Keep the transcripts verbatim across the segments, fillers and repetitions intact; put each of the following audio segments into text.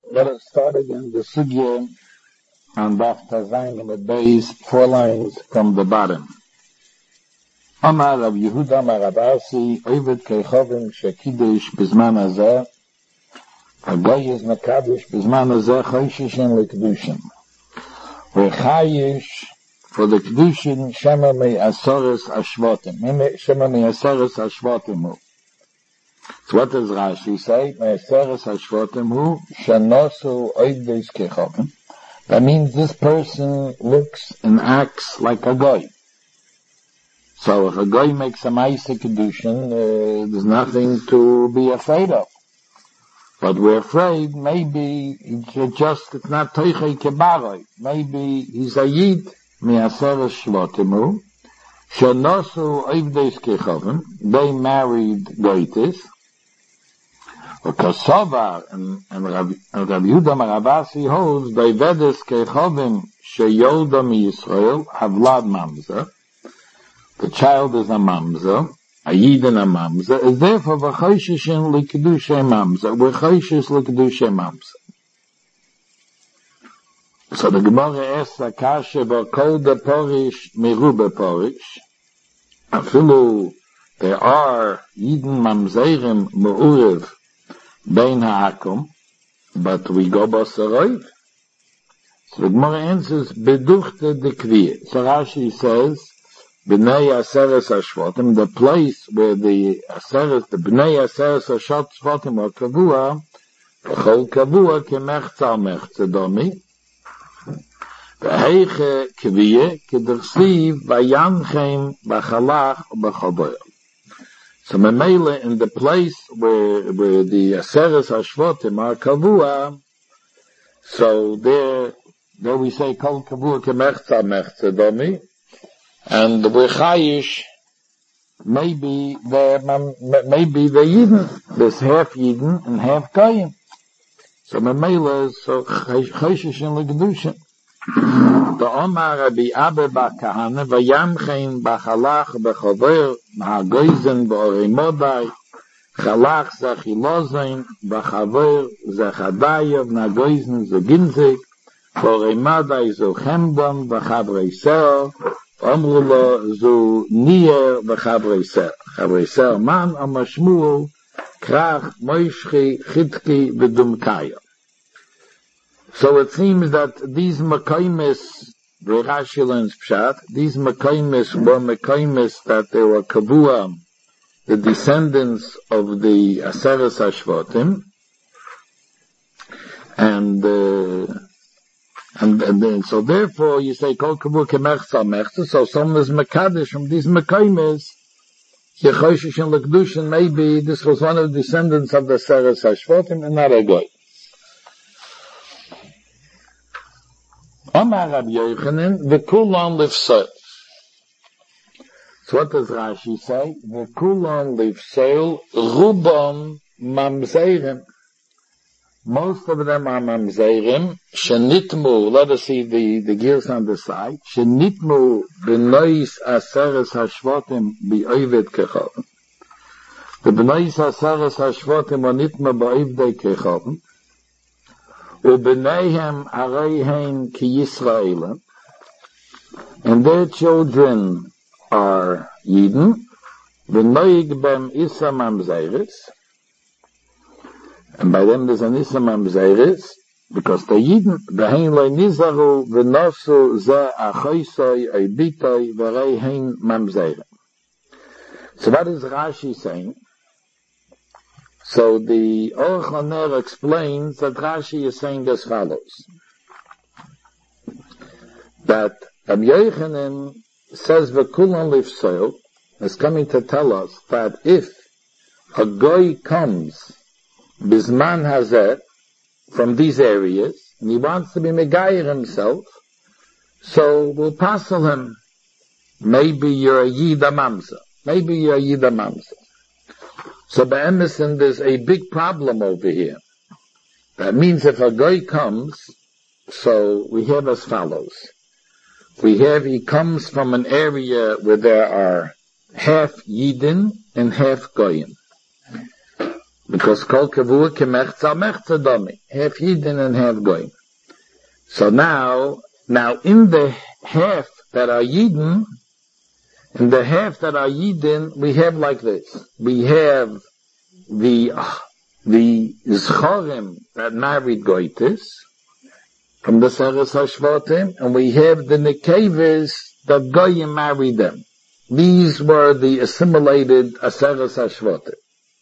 Let us start again the sugya on Daf Tazayin and the base, four lines from the bottom. Amar Rav Yehuda Amar Rav Asi, Oived Keichovim Shekidush Bizman Hazeh, Hagoy is Mekadosh Bizman Hazeh Chosheshin LeKedushin. Rechayish for the Kedushin Shema Me Asoris Ashvotim. Shema Me Asoris Ashvotim. So what does Rashi say? Me'aseres hashvotim hu shanosu oivdeis kechovim. That means this person looks and acts like a goy. So if a goy makes a ma'aseh kedushin, uh, there's nothing to be afraid of. But we're afraid maybe it's just it's not toichei kebaroi. Maybe he's a yid me'aseres shvotim hu shanosu oivdeis kechovim. They married goytis. Kasovar and and Rabbi Yehuda Amar Rav Asi holds by Vedes Kechovim Sheyolda Mi Yisrael Havlad Mamza. The child is a Mamza, a Yid and a Mamza, is therefore v'chosheshin l'kedushay Mamza. We're choshesh l'kedushay Mamza. So the Gemara asks Akasha v'kol de porish merube porish. Afilu there are Yidin Mamzerim Me'urev Bein ha'akum, but we go basaroid. So the Gemara answers, beduchte de kviyah. So Rashi says, b'nei aseres hashvotim, the place where the aseres, the b'nei aseres hashvotim are kavua, v'chol kavua kemechza al mechza domi, v'heiche kviyah, k'dersiv v'yanchem b'chalach b'choboyel. So Memele, in the place where where the Aseres Hashvotim are Kavua, so there there we say Kol Kavua Kemechza Mechza Domi, and we're Chayish, maybe they're maybe they're Yidden, there's half Yidden and half Goyim. So Memele is so Choshesh in L'Kedushin. The Omar Rabbi Abba Bar Kahana v'yamchein b'chalach b'chover ha'goizen b'oremodai chalach zachilozein b'chaver zachadayev na'goizen zeginzik b'oremodai zu chemdon b'chavrei seo omru lo zu nier b'chavrei seo chavrei seo man amashmuel krach moishchi chitki v'dumkaya. So it seems that these Mekaimis, Rashi learns Pshat, these Mekaimis were Mekaimis that they were Kavua, the descendants of the Aseres Hashvotim, and, uh, and, and then, so therefore you say, Kol Kavua Kemechza Mechza, so someone is Mekadesh from these Mekaimis, Yechoshesh and L'Kedushin, maybe this was one of the descendants of the Aseres Hashvotim and not a Goy. Amar Rabbi Yochanan, v'kulon livsoil. So what does Rashi say? V'kulon livsoil, rubon mamzerim. Most of them are mamzerim. Shenitmu, let us see the, the gears on the side. Shenitmu b'nois aseres hashvotim b'oived kechovim. The b'nois aseres hashvotim are nitma b'oivdei kechovim. U'b'neihem areihem ki Yisraelim, and their children are Yidden, v'noig bem Isa Mamzeris, and by them there's an Isa Mamzeris, because they're Yidden, v'hein lo nizaru v'nosu ze achoisoi oibitoi v'reihem Mamzerim. So what is Rashi saying? So the Orach Laner explains that Rashi is saying as follows, that Rabbi Yochanan says v'kulon livsoil is coming to tell us that if a goy comes bizman hazeh from these areas and he wants to be megayer himself, so we'll passel him. Maybe you're a yida mamza. Maybe you're a yida mamza. So by Emerson, there's a big problem over here. That means if a guy comes, so we have as follows. We have, he comes from an area where there are half Yidin and half Goyim. Because kol kavua kemechza mechza domi. Half Yidden and half Goyim. So now, now in the half that are Yidden, in the half that are Yidden, we have like this. We have the, uh, the Zchorim that married Goitis, from the Seres HaShvotim, and we have the Nekevis that Goyim married them. These were the assimilated Aseres HaShvotim.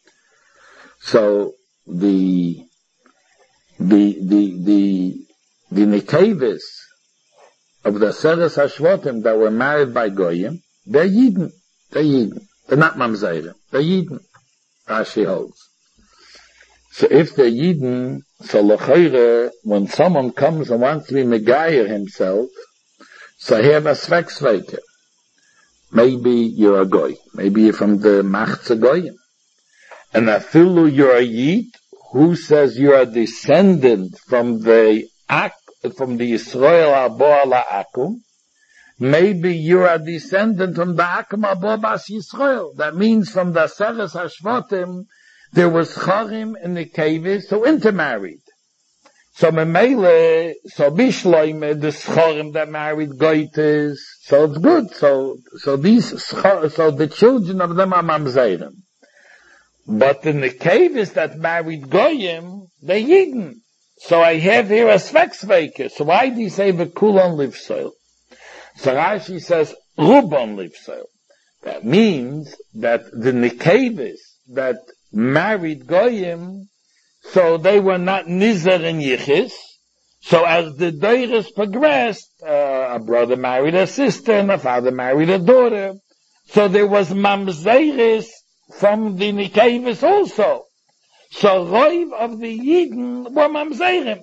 So the the the the the Nekevis of the Aseres HaShvotim that were married by Goyim, they're Yidden. They're Yidden. They're not Mamzeirim. They're Yidden. Rashi holds. So if they're Yidden, so l'chayre, when someone comes and wants to be Megayer himself, so he have a Sveksveiker. Maybe you're a Goy. Maybe you're from the Machze Goyim. And afilu you're a Yid, who says you're a descendant from the from the Yisrael Abo ala Akum. Maybe you're a descendant from the Akum Abo Bas Yisrael. That means from the Aseres HaShvotim, there was Charim and the Kevis who intermarried. So Memele, so Bishloime, the Schorim that married Goitis, so it's good. So, so these, so the children of them are Mamzeirim. But in the Kevis that married Goyim, they're Yidden. So I have here a Sveksveiker. So why do you say V'kulon Livsoil? So Rashi says, Rubon Livsoil. That means that the Nekevis that married Goyim, so they were not Nizar and Yichis. So as the Deiris progressed, uh, a brother married a sister and a father married a daughter. So there was Mamzeiris from the Nekevis also. So Roiv of the Yidden were Mamzeirim.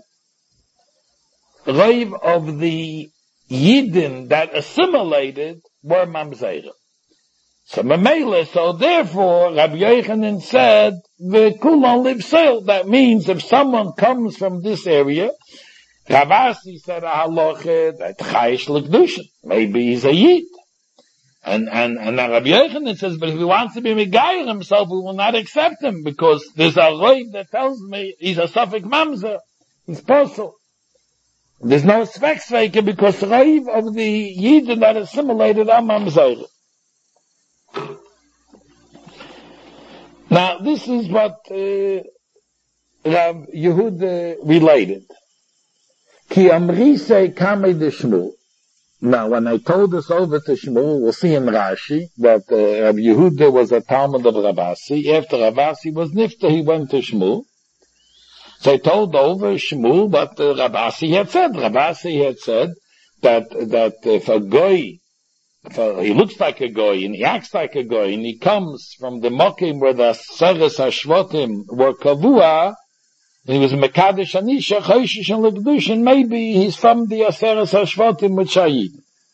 Roiv of the Yidden that assimilated were Mamzeirim. So Mamela, so therefore, Rabbi Yochanan said, V'kulon livsoil. That means if someone comes from this area, Ravasi said a halacha that chayish l'kedushin. Maybe he's a Yid. And, and, and Rabbi Yochanan says, but if he wants to be Megayer himself, we will not accept him, because there's a roiv that tells me he's a Safek Mamzer. He's posel. There's no Sveksveiker, because roiv of the Yidden that assimilated are Mamzer. Now, this is what uh, Rav Yehuda related. Ki amrise kame de Shmuel. Now, when I told this over to Shmuel, we'll see in Rashi that uh, Rav Yehuda was a Talmud of Ravasi. After Ravasi was Nifta, he went to Shmuel. So I told over Shmuel what uh, Ravasi had said. Ravasi had said that that if a goy, if a, he looks like a goy and he acts like a goy and he comes from the Mokim where the Seres HaShvotim were Kavua, and he was Mekadesh Anisha, Choshish and L'Kedush, and maybe he's from the Aseres HaShvotim with Shayid.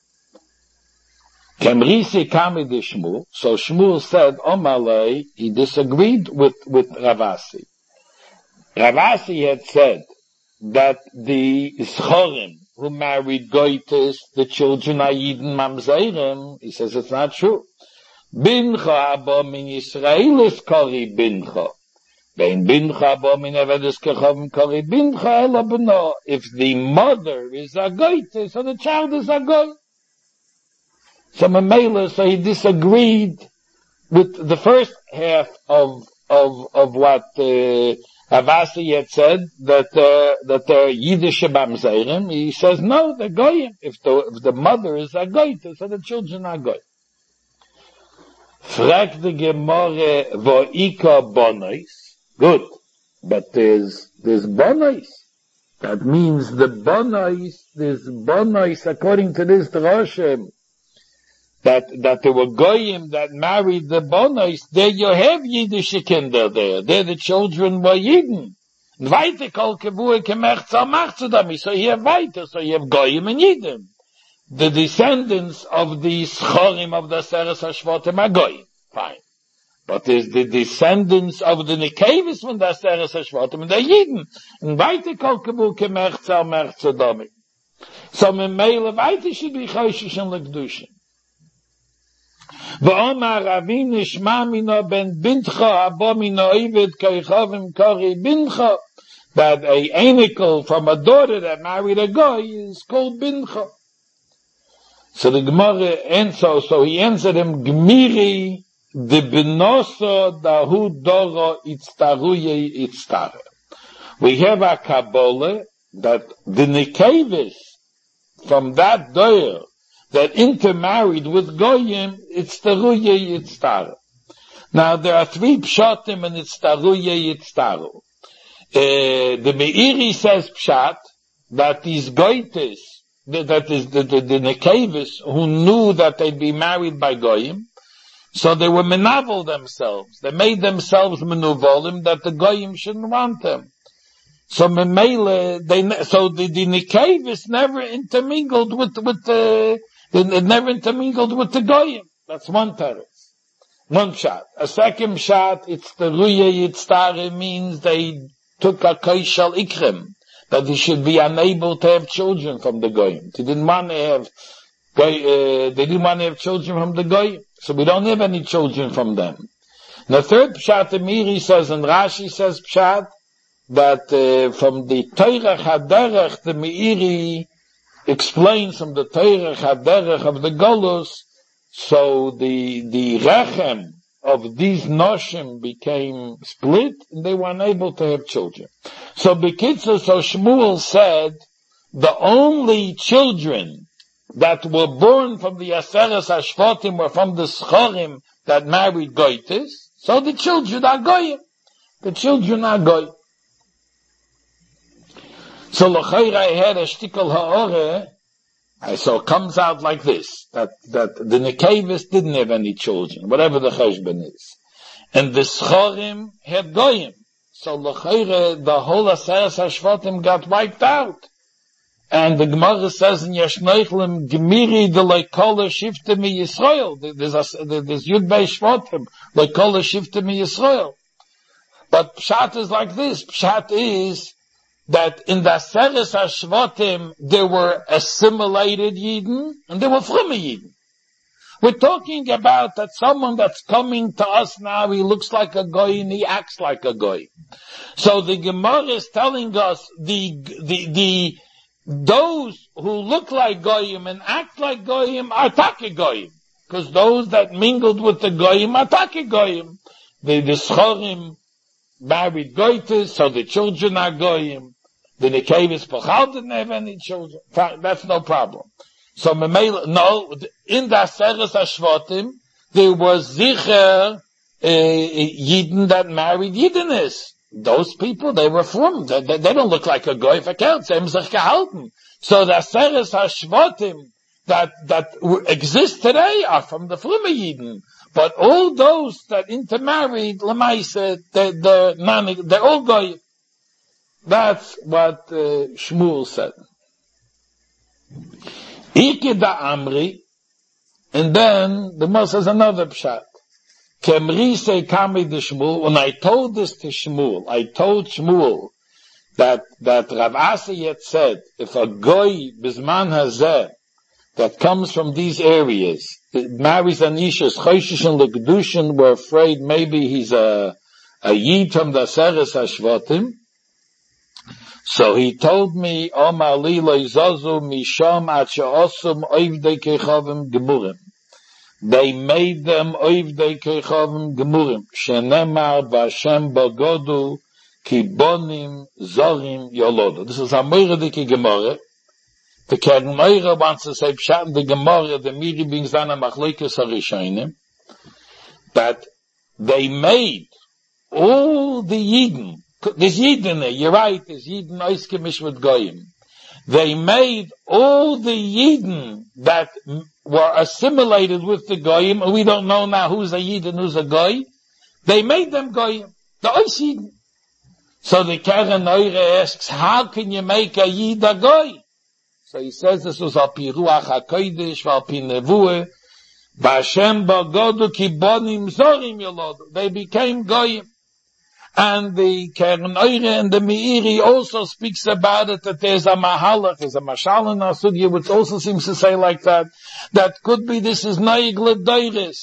Kemrisi Kami de Shmuel, so Shmuel said, Omalei, he disagreed with, with Ravasi. Ravasi had said that the Schorim who married Goitis, the children are Yidden Mamzeirim, he says it's not true. Bincha abo min Yisrael is kori bincha. If the mother is a goite, so the child is a goy. So Mamela, so he disagreed with the first half of of of what uh, Avasi had said, that uh, that they're Yiddish Mamzeirim. He says no, they're goyim. If the if the mother is a goite, so the children are goy. Frag the Gemara vo'ika bonois. Good. But there's, there's bonais. That means the bonais, there's bonais according to this drasha, that, that there were goyim that married the bonais. There you have Yiddish kinder there. There the children were Yidden. Weiter kol kevue kemechza machzadami. So you have weiter. So you have goyim and Yidden. The descendants of the schorim of the Aseres HaShvotim are goyim. Fine. But there's the descendants of the Nekevis from the Aseres HaShvotim, and they're Yidden. And weiter kol kebu kemechza mechzadami. So Memele weiter should be Choshish and L'Kedushin. V'omar Avin nishma mino ben bintcha abo mino Ovid koichovim kori bincha, that a anicle from a daughter that married a guy is called bincha. So the Gemara answers, so he answered him, Gmiri de benoso dahu doro itztaruye itztare. We have a Kabbalah that the Nekevis from that door that intermarried with Goyim, itztaruye itztare. Now there are three pshatim and itztaruye itztaru. Uh, the Meiri says pshat that these goites, that is the, the, the Nekevis who knew that they'd be married by Goyim, so they were menavel themselves. They made themselves menuvolim that the Goyim shouldn't want them. So Memele, they, so the, the Nekevis never intermingled with, with the, it never intermingled with the Goyim. That's one teretz. One shot. A second shot, it's the Ruye Yitztare, means they took a Kaishal Ikrim, that he should be unable to have children from the Goyim. They didn't want to have, uh, they didn't want to have children from the Goyim. So we don't have any children from them. And the third Pshat, the Miri says, and Rashi says Pshat, that uh, from the Torah Haderech, the Meiri explains from the Torah Haderech of the Golus, so the, the Rechem of these Noshim became split, and they were unable to have children. So Bekitzer, so Shmuel said, the only children that were born from the Aseres Hashvatim were from the Schorim that married Goitis, so the children are Goyim. The children are Goyim. So L'chaira I had a shtickle ha'ore, so it comes out like this, that, that the Nekevis didn't have any children, whatever the cheshbon is. And the Schorim had Goyim. So L'chaira, the whole Aseres Hashvatim got wiped out. And the Gemara says in Yeshnoichlem, Gemiri de Leikola Shifte mi Yisrael. There's, a, there's Yud Bei Shvatim, Leikola Shifte mi Yisrael. But Pshat is like this. Pshat is that in the Aseres HaShvatim, there were assimilated Yidden, and there were Frumme Yidden. We're talking about that someone that's coming to us now, he looks like a Goy and he acts like a Goy. So the Gemara is telling us the, the, the, those who look like Goyim and act like Goyim are Take Goyim. Because those that mingled with the Goyim are Take Goyim. The, the Schorim married Goytes, so the children are Goyim. The Nekevis Pachal didn't have any children. That's no problem. So, no, in the Aseres HaShvatim, there was Zicher, uh, Yidden that married Yiddenis. Those people, they were from, they, they, they don't look like a Goy verkehrt, sie haben sich gehalten. So the Aseres HaShvatim that, that exist today are from the Frumme Yidden. But all those that intermarried, Lamaise, they, they're, they're all Goy. That's what uh, Shmuel said. Ike da Amri, and then the Moshe has another pshat. Kemri say kami de Shmuel, when I told this to Shmuel, I told Shmuel that, that Rav Asa yet said, if a goy bizman hazeh, that comes from these areas, it marries an isha, Choshish and Lekdushin were afraid maybe he's a, a yid from the Aseres HaShvatim. So he told me, Omar li lo izazu misham at she'osum oivdei kechavim gemurim. They made them oivdei kechavim gemurim. Shenemar b'Hashem bagodu ki bonim zorim yolodu. This is a moiredike Gemara. The Keren Meira wants to say, Pshat in the Gemara, the Miri brings down a machlokes harishonim, that they made all the Yidden. There's Yidden, you're right, there's Yidden oiskemish with Goyim. They made all the Yidden that were assimilated with the Goyim, and we don't know now who's a Yid and who's a Goy. They made them Goyim, the Ois Yidden. So the Keren Meira asks, how can you make a Yid a Goy? So he says this was al pi ruach hakodesh, al pi nevuah, b'Hashem bagodu ki bonim zorim yolodu. They became Goyim. And the Keren Meira and the Meiri also speaks about it, that there's a mahalach, there's a mashal in our sugya, which also seems to say like that, that could be this is noig l'doiris,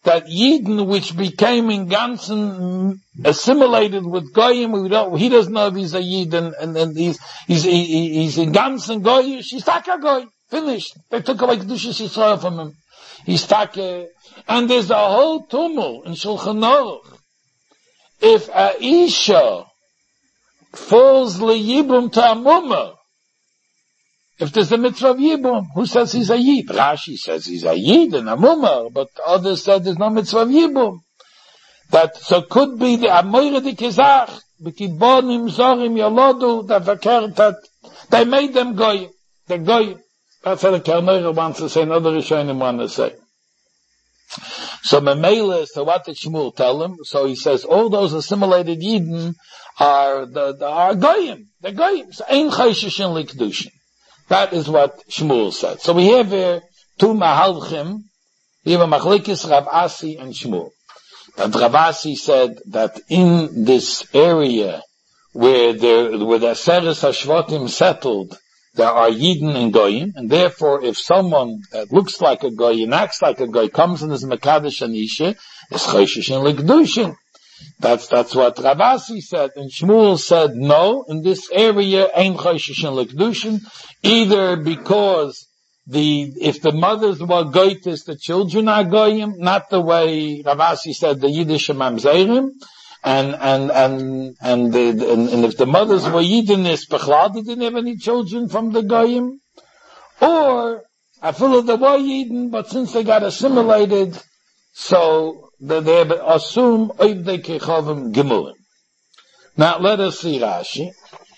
that Yidden, which became in Ganzen assimilated with Goyim, we don't, he doesn't know if he's a Yid, and, and, and he's, he's, he, he's in Ganzen Goy, she's Taka Goy, finished. They took away Kedushas Yisrael from him. He's Taka, and there's a whole tumult in Shulchan Aruch. If a Isha falls liyibum to a mumma, if there's a mitzvah of Yibum, who says he's a Yid? Rashi says he's a Yid and a Mumar, but others said there's no mitzvah of Yibum. That, so could be the Amoyre de Kizach, Bekibonim, Zorim, Yolodu, that verkehrt, that they made them Goy. They're Goy. That's what the Kernoyer wants to say, another Rishonim want to say. So Memele, so what did Shmuel tell him? So he says all those assimilated Yidden are, the, the, are Goyim. They're Goyim. So Ein Chayshish in Likdushin. That is what Shmuel said. So we have here two Mahalchim. We have a Machlekes Rav Asi and Shmuel. And Rav Asi said that in this area where there, where the Aseres HaShvotim settled, there are Yidden and Goyim, and therefore if someone that looks like a Goy and acts like a Goy comes in as Mekadesh and Isha, is Chayshish and Likdushin. That's, that's what Rav Asi said. And Shmuel said, no, in this area, ain't Chayshish and Likdushin, either because the, if the mothers were Goytis, the children are Goyim, not the way Rav Asi said, the Yiddish Mamzerim, and, and, and, and, the, and, and if the mothers were Yiddinis, Bechlad, they didn't have any children from the Goyim, or, I feel they were Yidden, but since they got assimilated, so, that they assume Oivdei Kechavim Gimulim. Now let us see Rashi.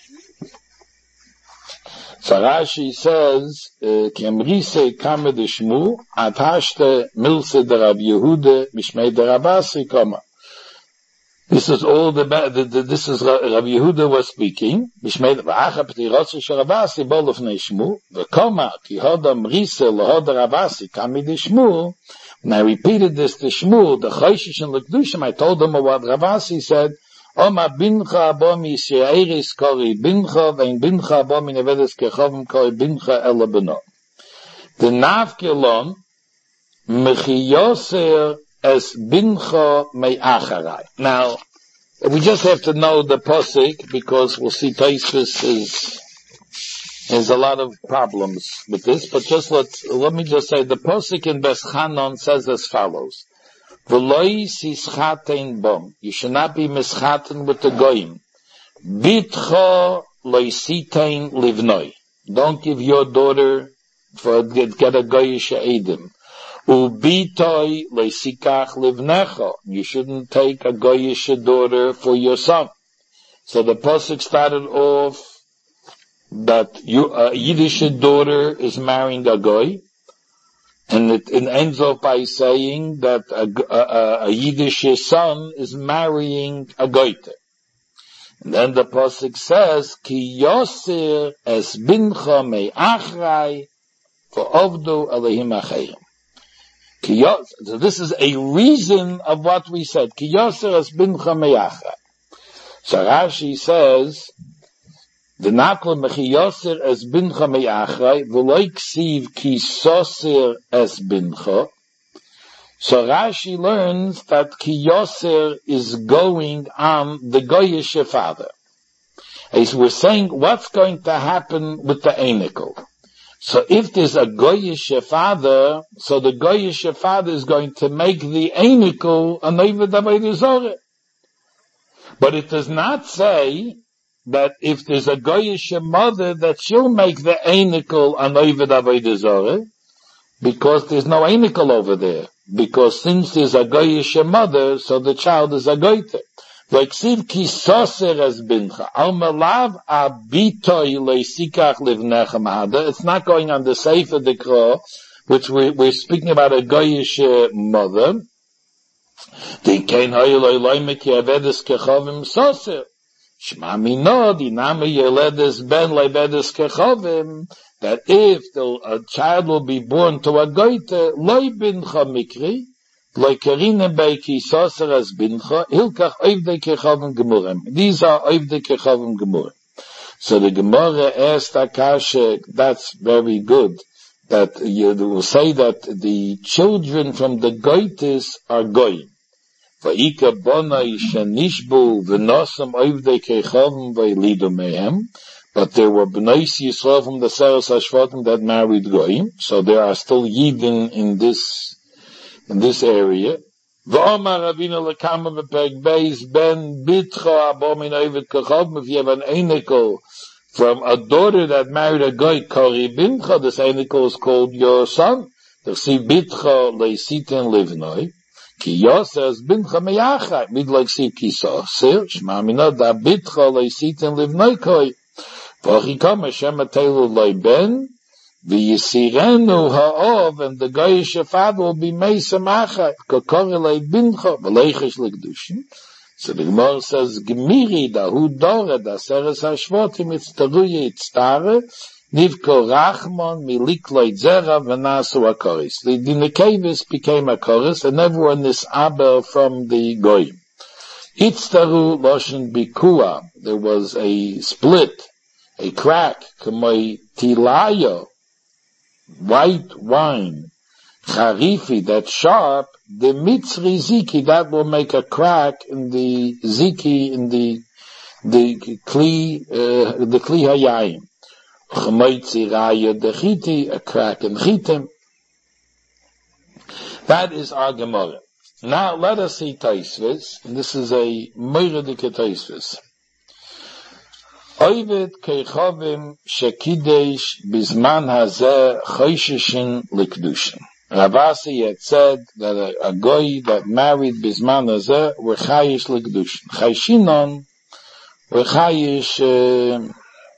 So Rashi says, Kemrise Kamed Shmu, Atashte Milse de Rav Yehuda, Mishmei de Rav Asi Koma. This is all the, the, the this is Rav Yehuda was speaking, Mishmei de V'acha P'tirotze Shel Rav Asi Bol Lefnei Shmu, V'koma Ki Hoda Mrise Lehoda Rav Asi Kamed Shmu. And I repeated this to Shmuel, the Chayshish and L'Kedushim, I told him what Rav Asi said, Oma bincha abo mi she'eris kori bincha, vein bincha abo mi nevedes kechovim kori bincha ela beno. The nafkelon, mechi yoser es bincha me'acharai. Now, we just have to know the posik, because we'll see Tosfos is, There's a lot of problems with this, but just let, let me just say, the posik in Beschanon says as follows. V'loi sischatein bom. You should not be mischaten with the goyim. Bitcho loi sitein livnoi. Don't give your daughter for get, get a goyish edim. Ubitoi loi sikach livnecho. You shouldn't take a goyish daughter for your son. So the posik started off that you, a Yiddish daughter is marrying a goy, and it, it ends off by saying that a, a, a Yiddish son is marrying a goyte. And then the pasuk says, Ki yosir es bincha me'achrai v'ovdu alehim achayim. So this is a reason of what we said. Ki yosir es bincha me'achrai. So Rashi says, the nakol mechi yoser es bincha me'achrai, v'loi ksiv ki soser es bincha. So Rashi learns that ki yoser is going on the goyish father. As we're saying, what's going to happen with the enikel? So if there's a goyish father, so the goyish father is going to make the enikel a noivad avodah zorah. But it does not say that if there's a goyish mother, that she'll make the enikel an oived avodah zorah, because there's no enikel over there. Because since there's a goyish mother, so the child is a goyte. V'ksiv ki soser es bincha al malav abitoi leisikach livnechem hada. It's not going on the sefer dekra, which we, we're speaking about a goyish mother. They can't hoyloi loimek yevedes kechovim soser. Shma mino diname yeledes ben levedes kechovim. That if the, a child will be born to a goyte, loy bincha mikri, loy kerine beiki soser as bincha, hilkach oivde kechovim gemurim. These are oivde kechovim gemurim. So the Gemara asked Akasha, that's very good, that you will say that the children from the Goitis are Goyim. Va'ika bonai shenishbu v'nosam oivdei keichavim v'yilidu mehem. But there were Bnei Yisrael from the Seres HaShvatim that married Goyim, so there are still Yidden in this, in this area. V'omar Ravina lekama v'peg beis ben bitcho abomin oived keichavim. If you have an einikel from a daughter that married a Goy, kori bincha, this einikel is called your son. They see bitcho leisitin livnoi. Ki yosas bincha meyachai. Mid like see kiso. Sir, shma mina da bitcho leisitin livnoi koi. V'achikam Hashem atelu loy ben, v'yisirenu ha'ov, and the Goyish father will be meisam achai. Kokori loy bincha, v'leichish l'kedushin. So the Gemara says, Gemiri da hu dore da seres hashvotim, it's teruye it's tare, nivko rachmon milik loy zera v'nasu akoris. The Nekevis became akoris, and everyone is aber from the Goyim. Itztaru loshen bikua, there was a split, a crack, kamoi tilayo, white wine, charifi, that's sharp, the mitzri ziki, that will make a crack in the ziki, in the, the kli, uh, the kli hayayim. Kamoi tziraya dechiti, a crack in chitim. That is our Gemara. Now let us see Taisvis, and this is a Meiradike Taisvis. Oived keichovim shekidesh bizman hazeh chosheshin likdushin. Ravasi had said that a, a goy that married bizman hazeh were chayish likdushin. Chayshinon were chayish, uh,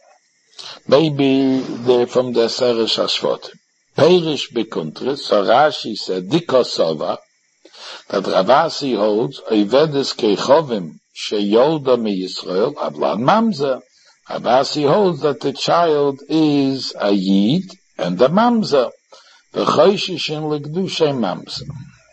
maybe they're from the Seres HaShvatim. Perish bekuntris, so Rashi said, dikosova, that Ravasi holds, oivedes keichovim sheyolda mi Yisrael, ablan mamzeh. Abasi holds that the child is a Yid and a Mamza. The Chosheshin l'Kedushay Mamza.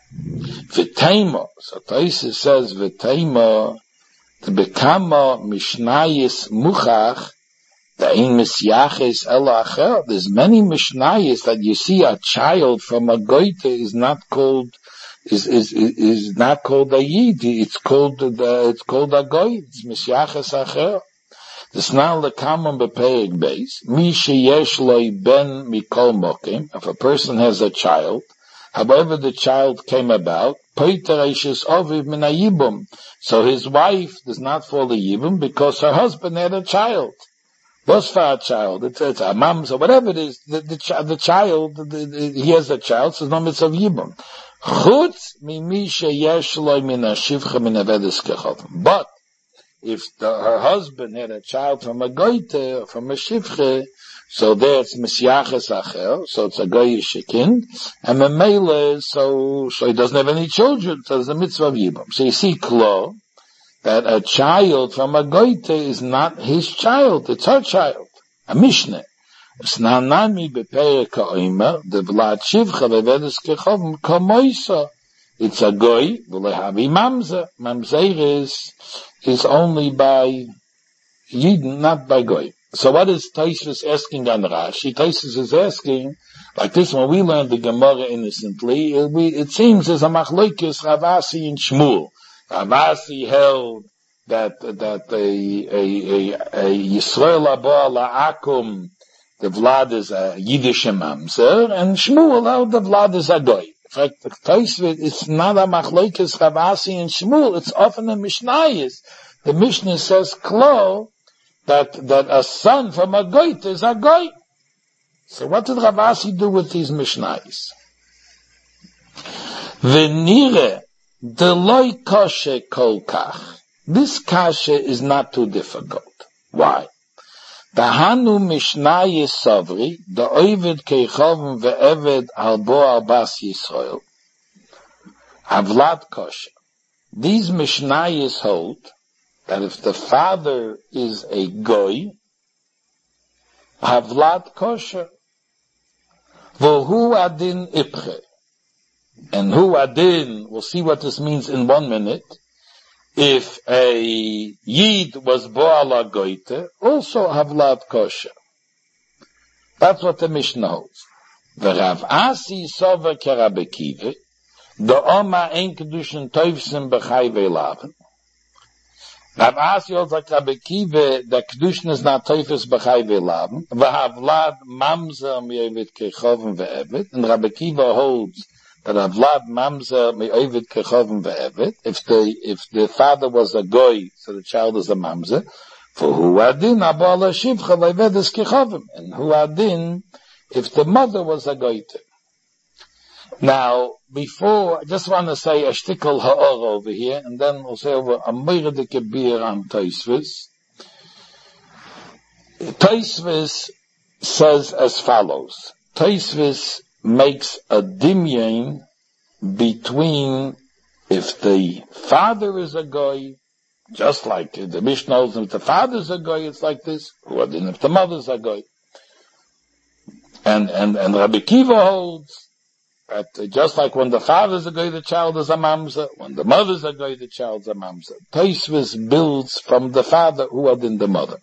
V'teimo, so Taisa says V'teimo, to become Mishnayis Muchach, the in Misyaches Ela Acher. There's many Mishnayis that you see a child from a Goite is not called, is, is, is, is not called a Yid. It's called, the, it's called a Goit. It's Misyaches Acher. This now the common bepeig base. Mi sheyesh loy ben mikol mokim. If a person has a child, however the child came about, poitereshes oviv min hayibum. So his wife does not fall a yibum because her husband had a child. What's for a child? It's, it's a mom's or whatever it is. The, the, the child, the, the, he has a child, so it's no mitzvah yibum. Chutz mi mi sheyesh loy min hashivcha min avedes kechavim. But if the, her husband had a child from a goite or from a shivche, so there it's misyaches acher, so it's a goyish kind, and memele, so so he doesn't have any children, so it's a mitzvah of yibum. So you see, klo, that a child from a goite is not his child; it's her child. A mishneh. Snanami beperek ha'omer, the vlad shivcha vevedes kechavim kamoisa. It's a goy, v'lehavi mamzer. Mamzer is, is only by Yidden, not by goy. So what is Taisvis asking on Rashi? Taisvis is asking, like this when we learned the Gemara innocently, it, we, it seems as a machlokes Ravasi and Shmuel. Ravasi held that, that a, a, a, a Yisrael Abo La'akum, the Vlad is a Yiddish mamzer, and Shmuel held the Vlad is a goy. In fact, the Taisvit, it's not a machlokes Ravasi and Shmuel, it's often a Mishnayis. The Mishnah says, Klo, that, that a son from a goit is a goy. So what did Ravasi do with these Mishnayis? V'nire, deloi koshe kolkach. This kasha is not too difficult. Why? Tahanu Mishnayis Savri, the Oived Keichovim ve'eved albo albas Yisrael, Havlat kosher. These Mishnayis hold that if the father is a goy, Havlat kosher, V'hu adin ipche. And hu adin, we'll see what this means in one minute. If a Yid was Bo'ala Goite, also Havlat kosher. That's what the Mishnah holds. V'Rav Asi Sova K'Rabbi Akiva, the Oma Ein Kedushin Toivsim B'Chai V'Elaven. Rav Asi holds like Rabbi Akiva, the Kedushin is not Toifus B'Chai V'Elaven. V'Havlad Mamza Mi'ovid Kechovim V'Evid. And Rabbi Akiva holds that Havlad Mamza Mi'ovid Kechovim V'Evid. If the, if the father was a goy, so the child is a Mamza. For Hu Adin Abala Shivcha Le'Vedis Kechovim. And Hu Adin, if the mother was a goiter. Now, before, I just want to say a shtickle ha'or over here, and then we'll say over a meire de kebir on Tosfos. Tosfos says as follows. Tosfos makes a dimyon between if the father is a goy, just like the Mishnah knows, if the father is a goy, it's like this, or if the mother is a goy. And, and, and Rabbi Akiva holds that uh, just like when the father is a goy, the child is a mamza. When the mother is a goy, the child is a mamza. Tosfos builds from the father who had in the mother.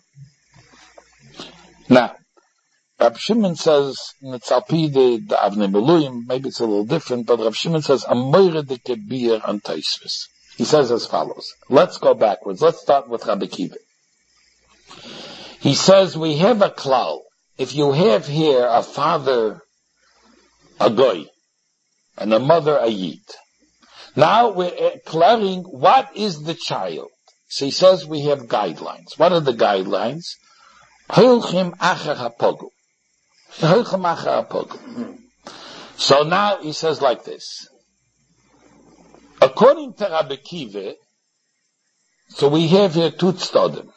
Now, Rab Shimon says, in the Tzalpide, the Avnei Miluyim, maybe it's a little different, but Rab Shimon says, Amoire de Kebir on Tosfos. He says as follows. Let's go backwards. Let's start with Rabbi Akiva. He says, we have a klal. If you have here a father, a goy, and a mother, a yid. Now we're clearing what is the child. So he says we have guidelines. What are the guidelines? Hilchim acher hapogum. Hilchim acher hapogum. So now he says like this. According to Rabbi Akiva, so we have here two tzdodim.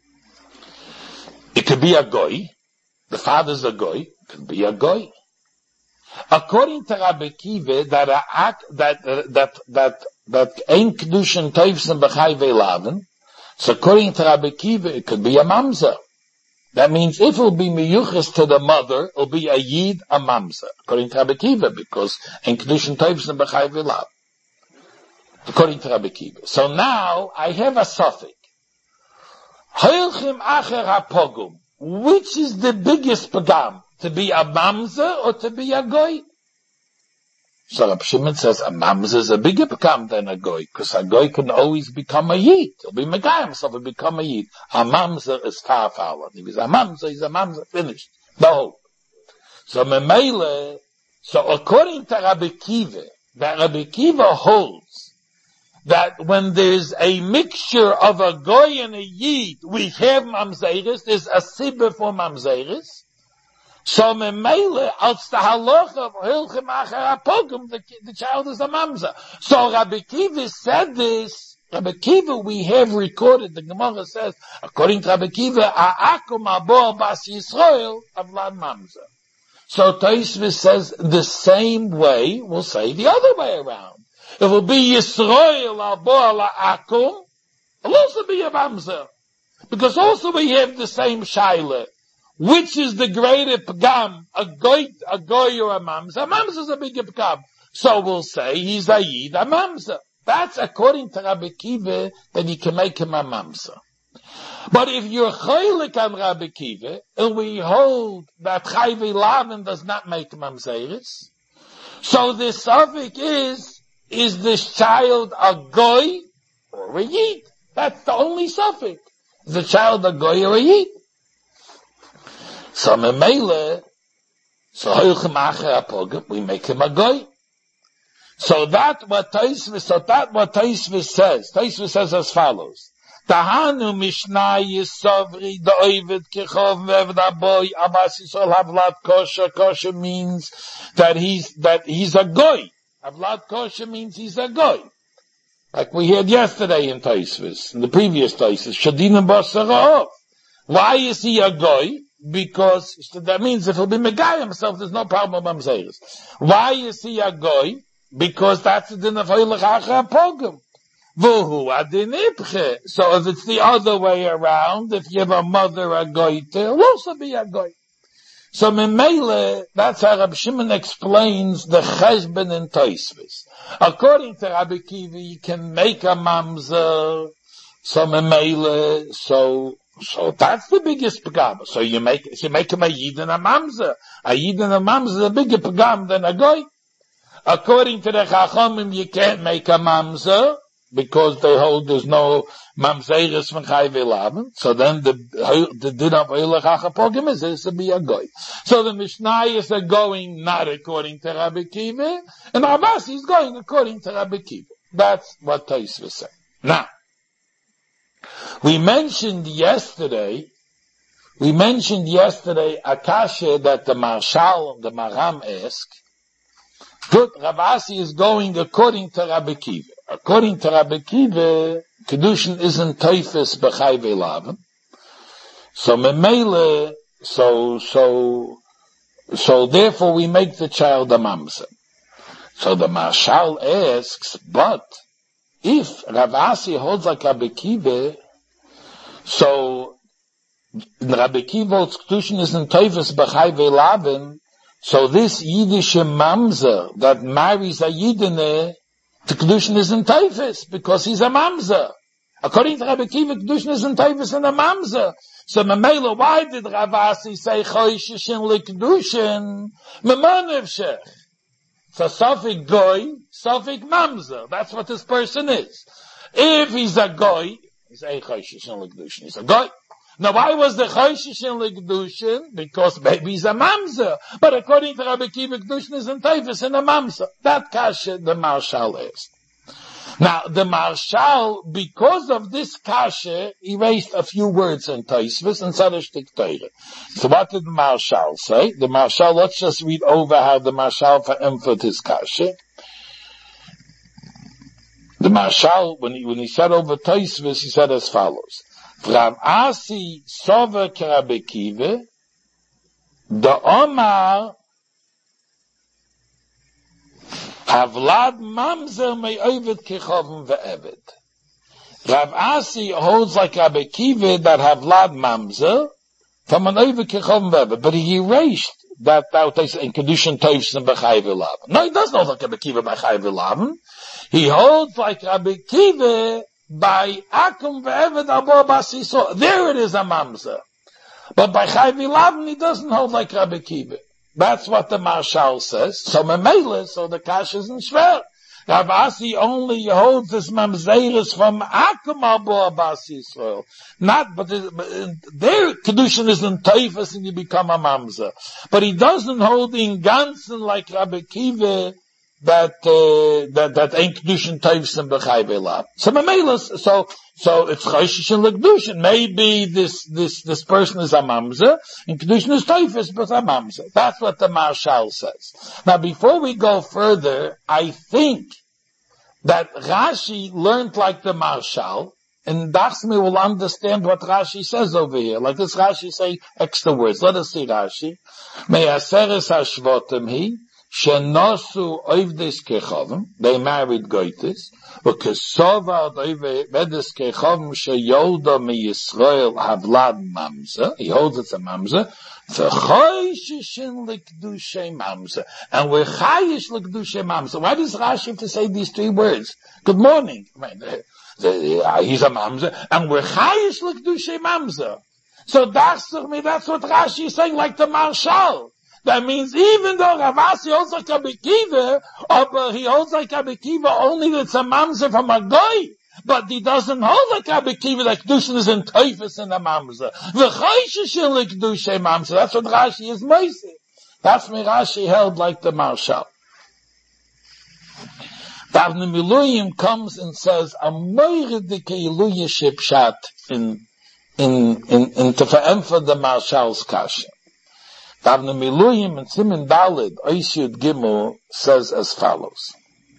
It could be a goy. The father's a goy. It could be a goy. According to Rabbi Akiva, that a, that uh, that that that ein kedushin toivsim b'chai v'elaven. So according to Rabbi Akiva, it could be a mamza. That means if it will be miyuchas to the mother, it will be a yid, a mamza. According to Rabbi Akiva, because ein kedushin toivsim b'chai v'elaven. According to Rabbi Akiva. So now I have a suffix. Hoilchim acher hapogum. Which is the biggest pagam? To be a mamza or to be a goy? So Rab Shimon says a mamza is a bigger pagam than a goy, because a goy can always become a yid. He'll be megayim himself and become a yid. A mamza is tarfala. If he's a mamza, he's a mamza. Finished. No. So memele, so according to Rabbi Akiva, that Rabbi Akiva holds that when there's a mixture of a goy and a yid, we have mamzeris, there's a sibber for mamzeris. So memele, als the halacha of hilchem acher hapogum, the the child is a mamza. So Rabbi Akiva said this. Rabbi Akiva, we have recorded. The Gemara says, according to Rabbi Akiva, ha'akum abor bas Yisrael avlad mamza. So Tosfos says the same way. We'll say the other way around. It will be Yisrael abor la'akum. It'll also be a mamza, because also we have the same shaila. Which is the greater pagam, a goy, a goy or a mamza? A mamza is a bigger pagam. So we'll say he's a yid, a mamza. That's according to Rabbi Akiva that you can make him a mamza. But if you're chaylik on Rabbi Akiva, and we hold that chai v'elaven does not make mamzeris, so the suffix is, is this child a goy or a yid? That's the only suffix. Is the child a goy or a yid? So memele, so hilchem acher hapogum, we make him a goy. So that what Tosfos, so that what Tosfos says, Tosfos says as follows: Tahanu mishnah yisovri do'ovid kechov v'eved aboy abas yisol havlat kosher. Kosher means that he's that he's a goy. Havlat kosher means he's a goy. Like we heard yesterday in Tosfos, in the previous Tosfos, shadinim basarov. Why is he a goy? Because that means if he'll be megayim himself, there's no problem with mamzeris. Why is he a goy? Because that's the din of hilchim acher hapogum. Vuhu adin ipche. So if it's the other way around, if you have a mother a goy, it'll also be a goy. So memele, that's how Rabbi Shimon explains the cheshbon in Tosfos. According to Rabbi Akiva, you can make a mamzer. So memele, so So that's the biggest pagam. So you make, so you make him a yid and a mamzer. A yid and a mamzer is a bigger pagam than a goy. According to the Chachamim, you can't make a mamzer, because they hold there's no mamzeres from Chai V'Lavan. So then the, the din of Eilach HaChapogim is this to be a goy. So the Mishnayos are going not according to Rabbi Kiva, and Abbasi is going according to Rabbi Kiva. That's what Tosfos said. Now, we mentioned yesterday, we mentioned yesterday a kasha that the Marshal and the Maram asked. Good, Ravasi is going according to Rabbi Kiva. According to Rabbi Kiva, Kedushin isn't Teifes B'chai V'Lavan. So Memele, so, so, so therefore we make the child a mamzer. So the Marshal asks, but if Ravasi holds like Rabbi Kiva, so Rabbi Kiva holds Kedushin isn't Teifes B'chai V'Lavan, so this Yiddish mamzer that marries a Yidene, the Kedushin isn't Teifes, because he's a mamzer. According to Rabbi Kiva, Kedushin isn't Teifes and a mamzer. So Mamela, why did Ravasi say Choishishin LeKedushin? Memanev Shech. So Sofik Goy, Sofik mamzer. That's what this person is. If he's a Goy, he's a Choishishin LeKedushin. He's a Goy. Now, why was the Choishishin LeKedushin? Because maybe he's a mamzer. But according to Rabbi Kiva, Kedushin is in Teifes and a mamzer. That kasha the Marshal is. Now, the Marshal, because of this kasha, erased a few words in Tosfos and said a shtik Torah. So what did the Marshal say? The Marshal, let's just read over how the Marshal emphasized his kasha. The Marshal, when he, when he said over Tosfos, he said as follows. Rav Asi Sover Rabbi Kiva, the Omar Havlad Mamzer Me'ovid Kechovim Ve'evid. Rav Asi holds like Rabbi Kiva that Havlad Mamzer from an Ovid Kechovim Ve'evid, but he erased that that in Kedushin Teifes and B'chai V'Lavan. No, he doesn't hold like Rabbi Kiva B'chai V'Lavan. He holds like Rabbi Kiva by Akum Ve'eved Abo Basiso. There it is a mamzer. But by Chai V'Lavan he doesn't hold like Rabbi Kiva. That's what the Marshal says. So Memele, so the Kash isn't schwer. Rav Asi only holds this mamzeres from Akum Abo Basiso. Not, but, it, but their Kedushin isn't Teifes and you become a mamzer. But he doesn't hold in Ganzen like Rabbi Kiva, that, uh, that, that ain't Kedushin Teifes and B'chai V'Lavan. So Memelas, so, so it's Choishishin LeKedushin. Maybe this, this, this person is a mamzer, and Kedushin is Teifes, but a mamzer. That's what the Marshal says. Now before we go further, I think that Rashi learned like the Marshal, and Dachsmi will understand what Rashi says over here. Like this Rashi say extra words. Let us see Rashi. Me'aseres hashvotim hi, Shenosu oivdes kechovim, they married goitis, v'kesova oivdes kechovim sheyolda mi Yisrael havlad mamzer, he holds it's a mamzer, v'choishishin l'kedushay mamzer, and we're chayish l'kedushay mamzer. Why does Rashi have to say these three words? Good morning. I mean, the, the, uh, he's a mamzer, and we're chayish l'kedushay mamzer. So that's, that's what Rashi is saying, like the Marshal. That means even though Ravasi holds like Rabbi Kiva, or he holds like Rabbi Kiva only that it's a mamzer from a goy, but he doesn't hold like Rabbi Kiva that Kedushin is in Teifes in a mamzer. V'choishishin l'kedushay mamzer. That's what Rashi is moising. That's me Rashi held like the Marshal. Davne Miluyim comes and says a moiridike Iluya shipshat in in in in to verämpfen the Marshal's kasha. Davne Miluyim and Simen Dalid Oishid Gimel says as follows.